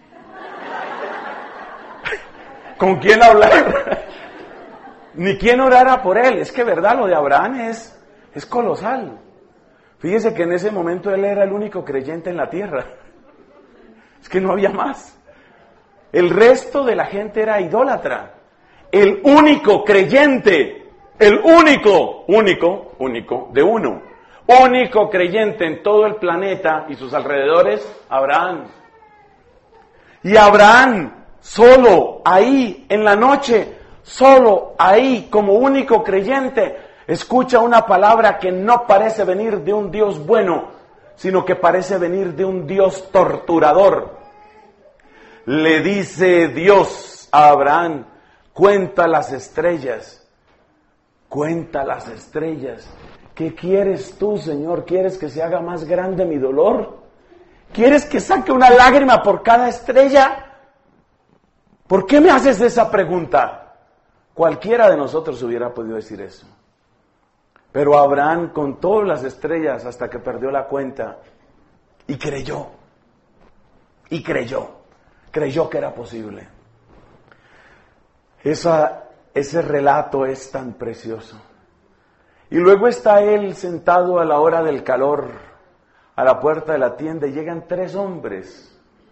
¿Con quién hablar? Ni quién orara por él. Es que verdad, lo de Abraham es, es colosal. Fíjese que en ese momento él era el único creyente en la tierra. Es que no había más. El resto de la gente era idólatra. El único creyente, el único, único, único, de uno, único creyente en todo el planeta y sus alrededores, Abraham. Y Abraham, solo ahí en la noche, solo ahí como único creyente, escucha una palabra que no parece venir de un Dios bueno, sino que parece venir de un Dios torturador. Le dice Dios a Abraham, cuenta las estrellas, cuenta las estrellas. ¿Qué quieres tú, Señor? ¿Quieres que se haga más grande mi dolor? ¿Quieres que saque una lágrima por cada estrella? ¿Por qué me haces esa pregunta? Cualquiera de nosotros hubiera podido decir eso. Pero Abraham contó las estrellas hasta que perdió la cuenta y creyó. Y creyó. Creyó que era posible. Esa, ese relato es tan precioso. Y luego está él sentado a la hora del calor, a la puerta de la tienda, y llegan tres hombres,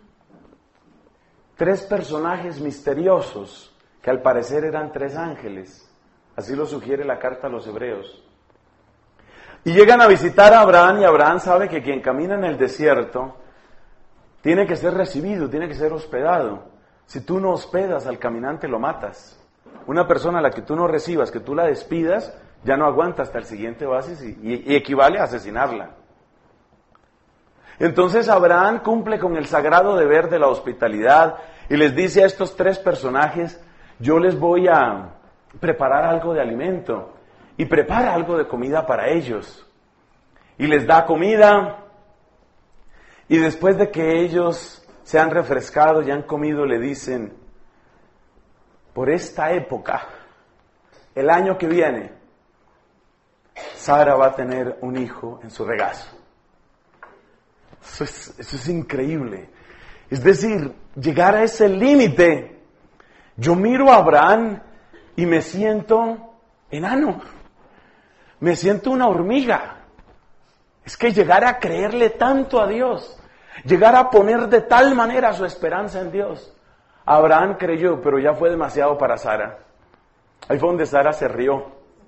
tres personajes misteriosos, que al parecer eran tres ángeles. Así lo sugiere la carta a los hebreos. Y llegan a visitar a Abraham, y Abraham sabe que quien camina en el desierto tiene que ser recibido, tiene que ser hospedado. Si tú no hospedas al caminante, lo matas. Una persona a la que tú no recibas, que tú la despidas, ya no aguanta hasta el siguiente oasis y, y, y equivale a asesinarla. Entonces Abraham cumple con el sagrado deber de la hospitalidad y les dice a estos tres personajes, yo les voy a preparar algo de alimento, y prepara algo de comida para ellos. Y les da comida, y después de que ellos se han refrescado y han comido, le dicen, por esta época, el año que viene, Sara va a tener un hijo en su regazo. Eso es, eso es increíble. Es decir, llegar a ese límite. Yo miro a Abraham y me siento enano. Me siento una hormiga. Es que llegar a creerle tanto a Dios, llegar a poner de tal manera su esperanza en Dios. Abraham creyó, pero ya fue demasiado para Sara. Ahí fue donde Sara se rió.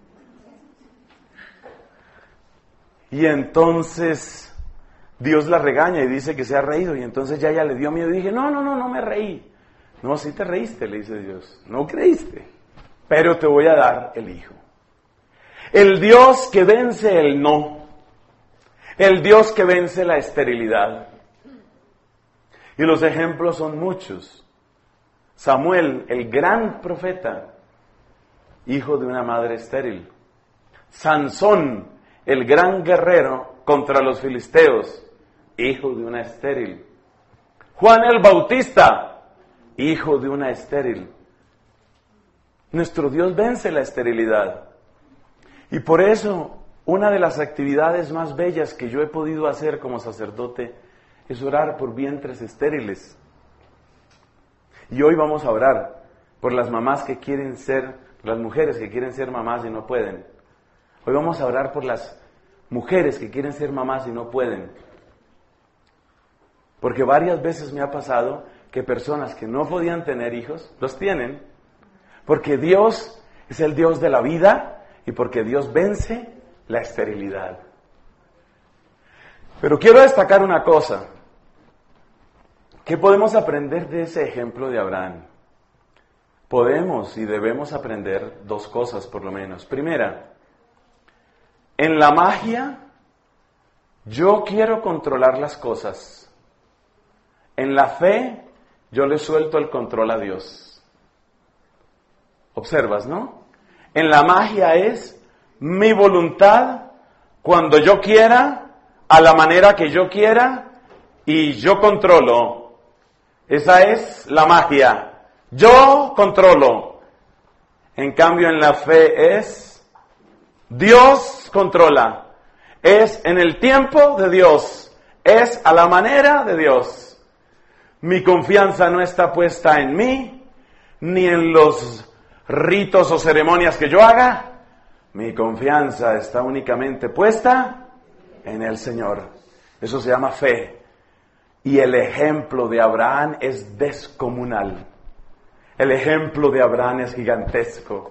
Y entonces Dios la regaña y dice que se ha reído. Y entonces ya ella le dio miedo y dije, no, no, no, no me reí. No, sí te reíste, le dice Dios. No creíste, pero te voy a dar el hijo. El Dios que vence el no. El Dios que vence la esterilidad. Y los ejemplos son muchos. Samuel, el gran profeta, hijo de una madre estéril. Sansón, el gran guerrero contra los filisteos, hijo de una estéril. Juan el Bautista, hijo de una estéril. Nuestro Dios vence la esterilidad. Y por eso, una de las actividades más bellas que yo he podido hacer como sacerdote es orar por vientres estériles. Y hoy vamos a orar por las mamás que quieren ser, las mujeres que quieren ser mamás y no pueden. Hoy vamos a orar por las mujeres que quieren ser mamás y no pueden. Porque varias veces me ha pasado que personas que no podían tener hijos, los tienen. Porque Dios es el Dios de la vida y porque Dios vence la esterilidad. Pero quiero destacar una cosa. ¿Qué podemos aprender de ese ejemplo de Abraham? Podemos y debemos aprender dos cosas por lo menos. Primera, en la magia yo quiero controlar las cosas. En la fe yo le suelto el control a Dios. Observas, ¿no? En la magia es mi voluntad cuando yo quiera, a la manera que yo quiera y yo controlo. Esa es la magia. Yo controlo. En cambio, en la fe es Dios controla. Es en el tiempo de Dios. Es a la manera de Dios. Mi confianza no está puesta en mí, ni en los ritos o ceremonias que yo haga. Mi confianza está únicamente puesta en el Señor. Eso se llama fe. Y el ejemplo de Abraham es descomunal. El ejemplo de Abraham es gigantesco.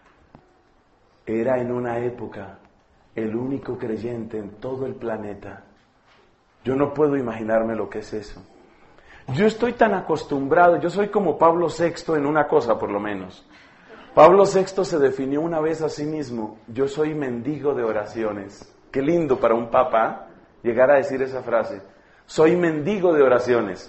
Era en una época el único creyente en todo el planeta. Yo no puedo imaginarme lo que es eso. Yo estoy tan acostumbrado, yo soy como Pablo sexto en una cosa por lo menos. Pablo sexto se definió una vez a sí mismo, yo soy mendigo de oraciones. Qué lindo para un papa llegar a decir esa frase. Soy mendigo de oraciones.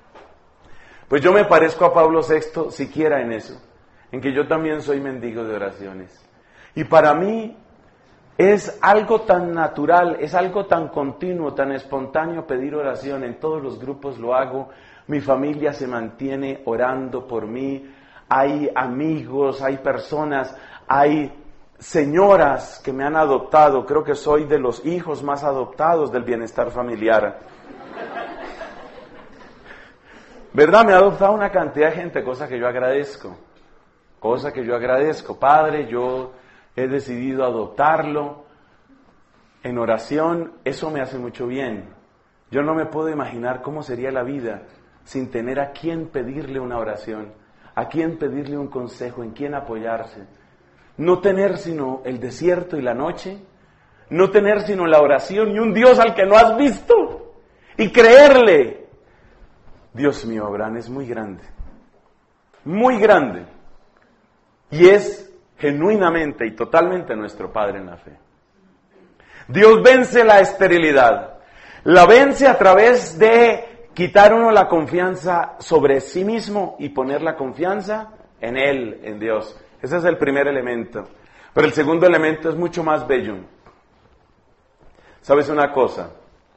Pues yo me parezco a Pablo sexto siquiera en eso, en que yo también soy mendigo de oraciones. Y para mí es algo tan natural, es algo tan continuo, tan espontáneo pedir oración. En todos los grupos lo hago, mi familia se mantiene orando por mí, hay amigos, hay personas, hay señoras que me han adoptado, creo que soy de los hijos más adoptados del bienestar familiar. ¿Verdad? Me ha adoptado una cantidad de gente, cosa que yo agradezco, cosa que yo agradezco. Padre, yo he decidido adoptarlo en oración, eso me hace mucho bien. Yo no me puedo imaginar cómo sería la vida sin tener a quién pedirle una oración, a quién pedirle un consejo, en quién apoyarse. No tener sino el desierto y la noche, no tener sino la oración y un Dios al que no has visto y creerle. Dios mío, Abraham es muy grande, muy grande, y es genuinamente y totalmente nuestro Padre en la fe. Dios vence la esterilidad, la vence a través de quitar uno la confianza sobre sí mismo y poner la confianza en Él, en Dios. Ese es el primer elemento. Pero el segundo elemento es mucho más bello. ¿Sabes una cosa?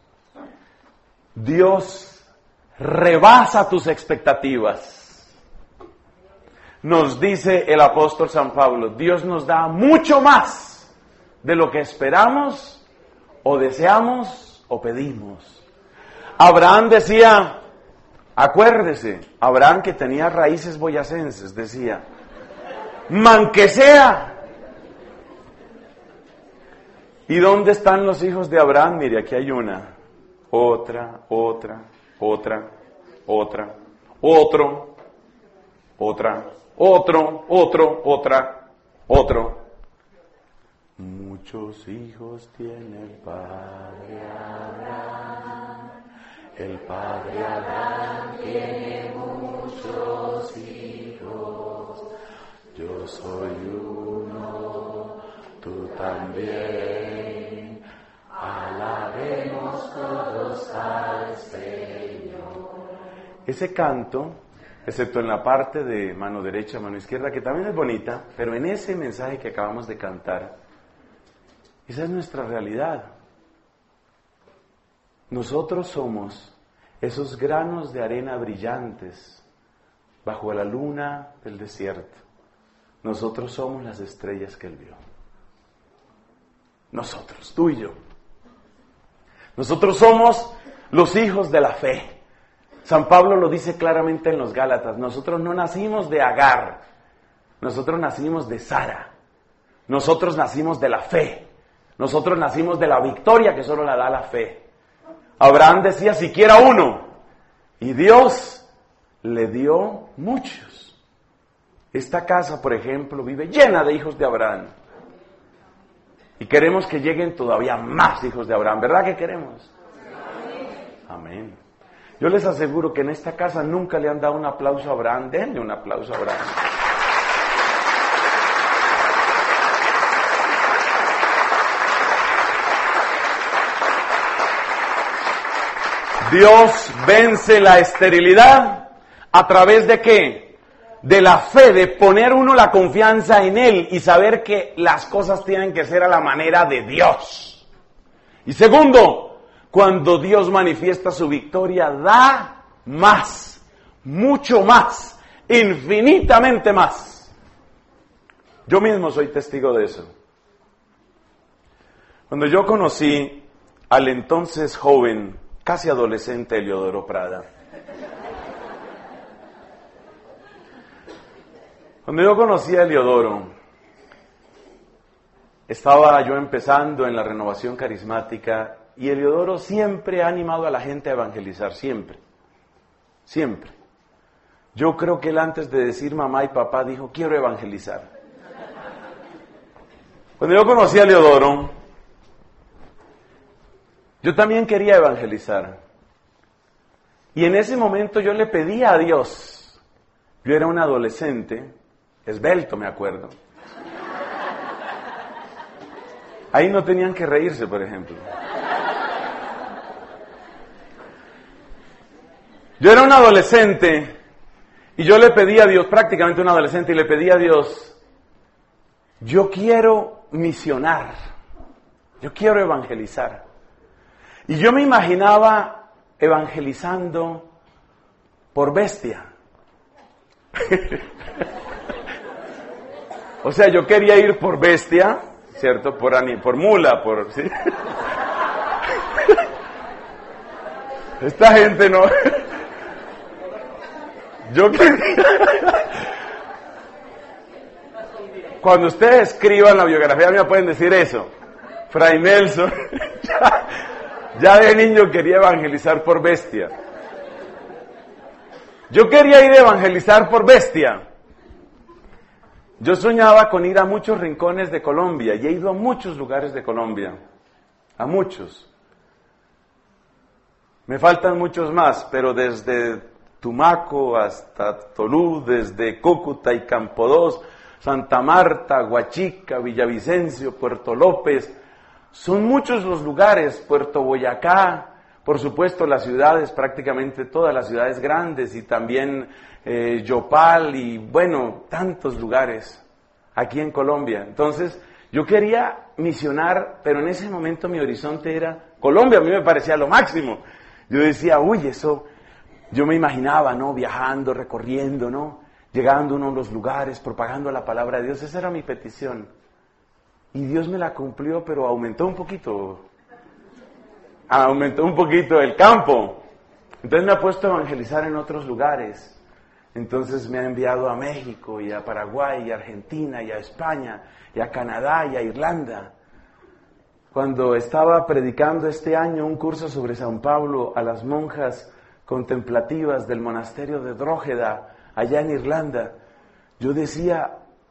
Dios rebasa tus expectativas. Nos dice el apóstol San Pablo, Dios nos da mucho más de lo que esperamos o deseamos o pedimos. Abraham decía, acuérdese, Abraham que tenía raíces boyacenses, decía, man que sea. ¿Y dónde están los hijos de Abraham? Mire, aquí hay una, otra, otra, otra, otra, otro, otra, otro, otro, otra. Otro. Muchos hijos tiene el padre Abraham. El padre Abraham tiene muchos hijos. Yo soy uno, tú también. Alabemos todos al Señor. Ese canto, excepto en la parte de mano derecha, mano izquierda, que también es bonita, pero en ese mensaje que acabamos de cantar, esa es nuestra realidad. Nosotros somos esos granos de arena brillantes bajo la luna del desierto. Nosotros somos las estrellas que Él vio. Nosotros, tú y yo. Nosotros somos los hijos de la fe. San Pablo lo dice claramente en los Gálatas. Nosotros no nacimos de Agar. Nosotros nacimos de Sara. Nosotros nacimos de la fe. Nosotros nacimos de la victoria que solo la da la fe. Abraham decía siquiera uno. Y Dios le dio muchos. Esta casa, por ejemplo, vive llena de hijos de Abraham. Y queremos que lleguen todavía más hijos de Abraham. ¿Verdad que queremos? Amén. Yo les aseguro que en esta casa nunca le han dado un aplauso a Abraham. Denle un aplauso a Abraham. Dios vence la esterilidad a través de ¿qué? De la fe, de poner uno la confianza en Él y saber que las cosas tienen que ser a la manera de Dios. Y segundo, cuando Dios manifiesta su victoria, da más, mucho más, infinitamente más. Yo mismo soy testigo de eso. Cuando yo conocí al entonces joven, casi adolescente Eliodoro Prada, cuando yo conocí a Eliodoro, estaba yo empezando en la renovación carismática y Eliodoro siempre ha animado a la gente a evangelizar, siempre, siempre. Yo creo que él antes de decir mamá y papá dijo, quiero evangelizar. Cuando yo conocí a Eliodoro, yo también quería evangelizar. Y en ese momento yo le pedí a Dios, yo era un adolescente, esbelto me acuerdo. Ahí no tenían que reírse, por ejemplo. Yo era un adolescente y yo le pedí a Dios, prácticamente un adolescente, y le pedí a Dios, yo quiero misionar, yo quiero evangelizar. Y yo me imaginaba evangelizando por bestia. O sea, yo quería ir por bestia, ¿cierto? Por, ani- por mula, por... ¿sí? Esta gente no... Yo quería... Cuando ustedes escriban la biografía mía pueden decir eso. Fray Nelson, ya, ya de niño quería evangelizar por bestia. Yo quería ir a evangelizar por bestia. Yo soñaba con ir a muchos rincones de Colombia y he ido a muchos lugares de Colombia. A muchos. Me faltan muchos más, pero desde Tumaco hasta Tolú, desde Cúcuta y Campo dos, Santa Marta, Huachica, Villavicencio, Puerto López, son muchos los lugares, Puerto Boyacá, por supuesto las ciudades, prácticamente todas las ciudades grandes y también eh, Yopal y bueno, tantos lugares aquí en Colombia. Entonces yo quería misionar, pero en ese momento mi horizonte era Colombia, a mí me parecía lo máximo. Yo decía, uy, eso, yo me imaginaba, ¿no? Viajando, recorriendo, ¿no? Llegando a uno de los lugares, propagando la palabra de Dios, esa era mi petición. Y Dios me la cumplió, pero aumentó un poquito, aumentó un poquito el campo. Entonces me ha puesto a evangelizar en otros lugares. Entonces me ha enviado a México y a Paraguay y a Argentina y a España y a Canadá y a Irlanda. Cuando estaba predicando este año un curso sobre San Pablo a las monjas contemplativas del monasterio de Drógeda, allá en Irlanda, yo decía,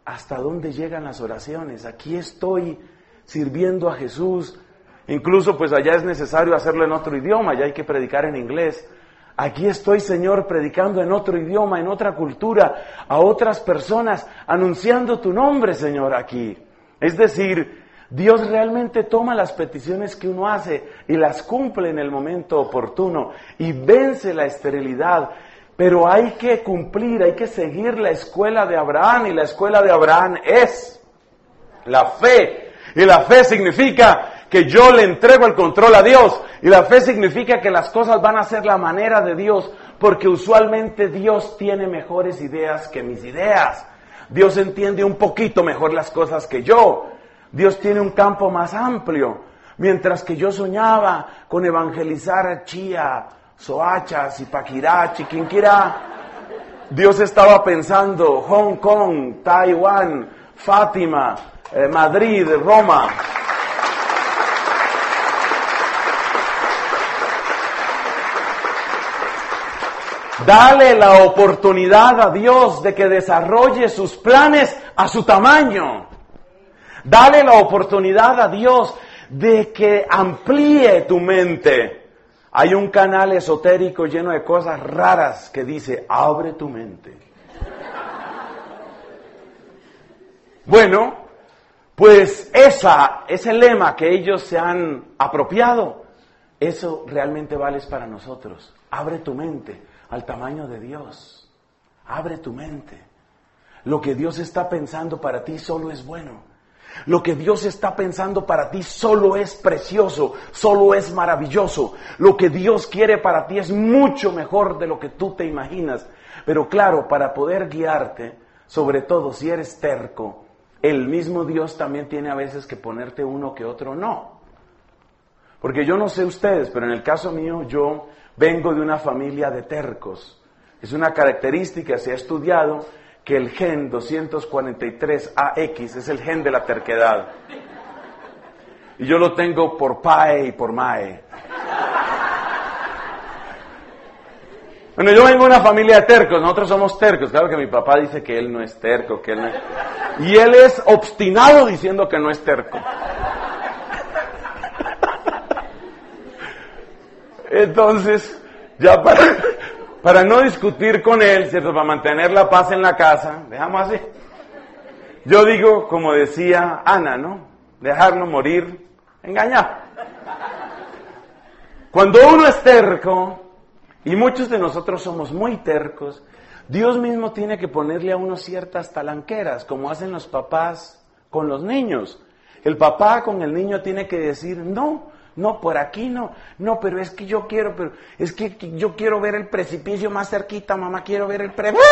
hasta dónde llegan las oraciones. Aquí estoy sirviendo a Jesús. Incluso pues allá es necesario hacerlo en otro idioma, ya hay que predicar en inglés. Aquí estoy, Señor, predicando en otro idioma, en otra cultura, a otras personas, anunciando tu nombre, Señor, aquí. Es decir, Dios realmente toma las peticiones que uno hace y las cumple en el momento oportuno y vence la esterilidad. Pero hay que cumplir, hay que seguir la escuela de Abraham, y la escuela de Abraham es la fe. Y la fe significa que yo le entrego el control a Dios. Y la fe significa que las cosas van a ser la manera de Dios, porque usualmente Dios tiene mejores ideas que mis ideas. Dios entiende un poquito mejor las cosas que yo. Dios tiene un campo más amplio. Mientras que yo soñaba con evangelizar a Chía, Soacha, Zipaquirá, Chiquinquirá, Dios estaba pensando Hong Kong, Taiwán, Fátima, eh, Madrid, Roma. Dale la oportunidad a Dios de que desarrolle sus planes a su tamaño. Dale la oportunidad a Dios de que amplíe tu mente. Hay un canal esotérico lleno de cosas raras que dice, abre tu mente. Bueno, pues esa, ese lema que ellos se han apropiado, eso realmente vale para nosotros. Abre tu mente al tamaño de Dios. Abre tu mente. Lo que Dios está pensando para ti solo es bueno. Lo que Dios está pensando para ti solo es precioso, solo es maravilloso. Lo que Dios quiere para ti es mucho mejor de lo que tú te imaginas. Pero claro, para poder guiarte, sobre todo si eres terco, el mismo Dios también tiene a veces que ponerte uno que otro no. Porque yo no sé ustedes, pero en el caso mío yo vengo de una familia de tercos. Es una característica, se ha estudiado, que el gen doscientos cuarenta y tres A X es el gen de la terquedad. Y yo lo tengo por pae y por mae. Bueno, yo vengo de una familia de tercos, nosotros somos tercos. Claro que mi papá dice que él no es terco, que él no es... Y él es obstinado diciendo que no es terco. Entonces, ya para, para no discutir con él, ¿cierto? Para mantener la paz en la casa, dejamos así. Yo digo, como decía Ana, ¿no? Dejarlo morir engañado. Cuando uno es terco, y muchos de nosotros somos muy tercos, Dios mismo tiene que ponerle a uno ciertas talanqueras, como hacen los papás con los niños. El papá con el niño tiene que decir, no, no, por aquí no, no, pero es que yo quiero, pero es que yo quiero ver el precipicio más cerquita, mamá, quiero ver el pre...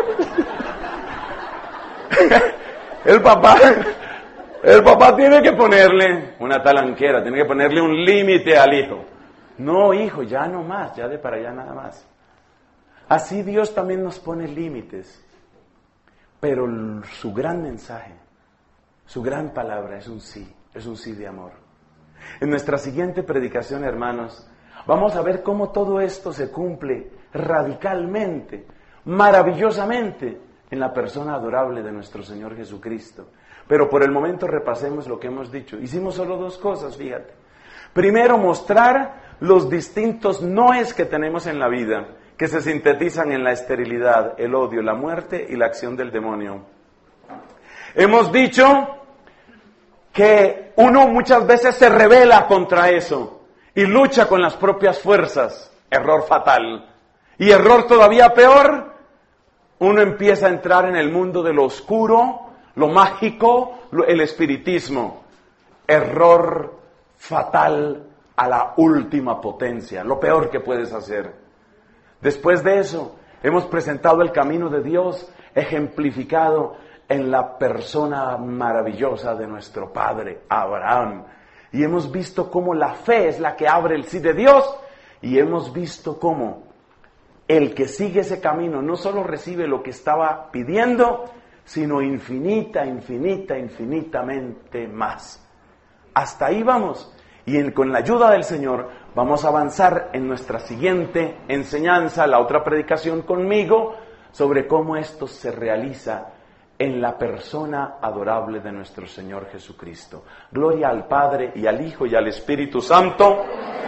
El papá, el papá tiene que ponerle una talanquera, tiene que ponerle un límite al hijo. No, hijo, ya no más, ya de para allá nada más. Así Dios también nos pone límites, pero su gran mensaje, su gran palabra es un sí, es un sí de amor. En nuestra siguiente predicación, hermanos, vamos a ver cómo todo esto se cumple radicalmente, maravillosamente, en la persona adorable de nuestro Señor Jesucristo. Pero por el momento repasemos lo que hemos dicho. Hicimos solo dos cosas, fíjate. Primero, mostrar los distintos noes que tenemos en la vida, que se sintetizan en la esterilidad, el odio, la muerte y la acción del demonio. Hemos dicho que uno muchas veces se rebela contra eso y lucha con las propias fuerzas. Error fatal. Y error todavía peor, uno empieza a entrar en el mundo de lo oscuro, lo mágico, lo, el espiritismo. Error fatal a la última potencia, lo peor que puedes hacer. Después de eso, hemos presentado el camino de Dios ejemplificado en la persona maravillosa de nuestro padre, Abraham. Y hemos visto cómo la fe es la que abre el sí de Dios, y hemos visto cómo el que sigue ese camino no solo recibe lo que estaba pidiendo, sino infinita, infinita, infinitamente más. Hasta ahí vamos. Y en, con la ayuda del Señor vamos a avanzar en nuestra siguiente enseñanza, la otra predicación conmigo, sobre cómo esto se realiza en la persona adorable de nuestro Señor Jesucristo. Gloria al Padre y al Hijo y al Espíritu Santo.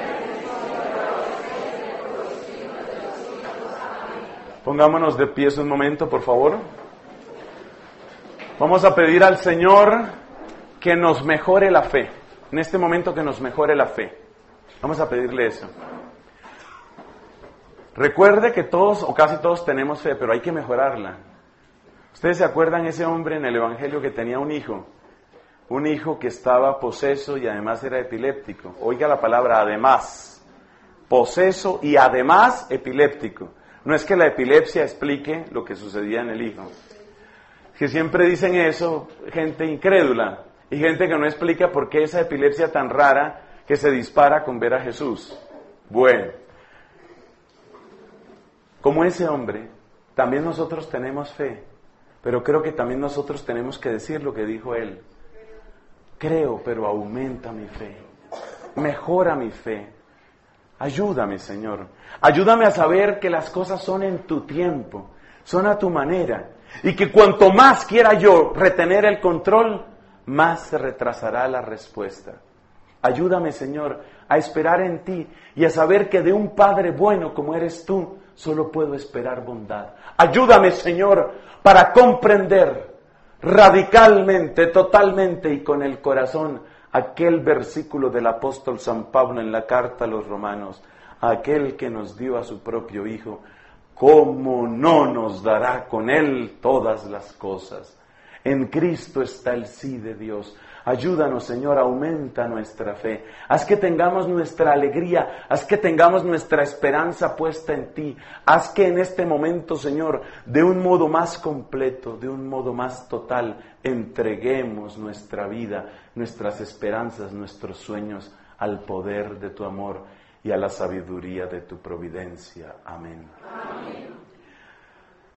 Pongámonos de pies un momento, por favor. Vamos a pedir al Señor que nos mejore la fe. En este momento que nos mejore la fe. Vamos a pedirle eso. Recuerde que todos o casi todos tenemos fe, pero hay que mejorarla. ¿Ustedes se acuerdan ese hombre en el Evangelio que tenía un hijo? Un hijo que estaba poseso y además era epiléptico. Oiga la palabra además. Poseso y además epiléptico. No es que la epilepsia explique lo que sucedía en el hijo. Que siempre dicen eso gente incrédula y gente que no explica por qué esa epilepsia tan rara que se dispara con ver a Jesús. Bueno, como ese hombre, también nosotros tenemos fe, pero creo que también nosotros tenemos que decir lo que dijo él. Creo, pero aumenta mi fe, mejora mi fe. Ayúdame, Señor. Ayúdame a saber que las cosas son en tu tiempo, son a tu manera, y que cuanto más quiera yo retener el control, más se retrasará la respuesta. Ayúdame, Señor, a esperar en ti y a saber que de un Padre bueno como eres tú, solo puedo esperar bondad. Ayúdame, Señor, para comprender radicalmente, totalmente y con el corazón aquel versículo del apóstol San Pablo en la carta a los Romanos, aquel que nos dio a su propio Hijo, ¿cómo no nos dará con Él todas las cosas? En Cristo está el sí de Dios. Ayúdanos, Señor, aumenta nuestra fe. Haz que tengamos nuestra alegría, haz que tengamos nuestra esperanza puesta en ti. Haz que en este momento, Señor, de un modo más completo, de un modo más total, entreguemos nuestra vida, nuestras esperanzas, nuestros sueños al poder de tu amor y a la sabiduría de tu providencia. Amén. Amén.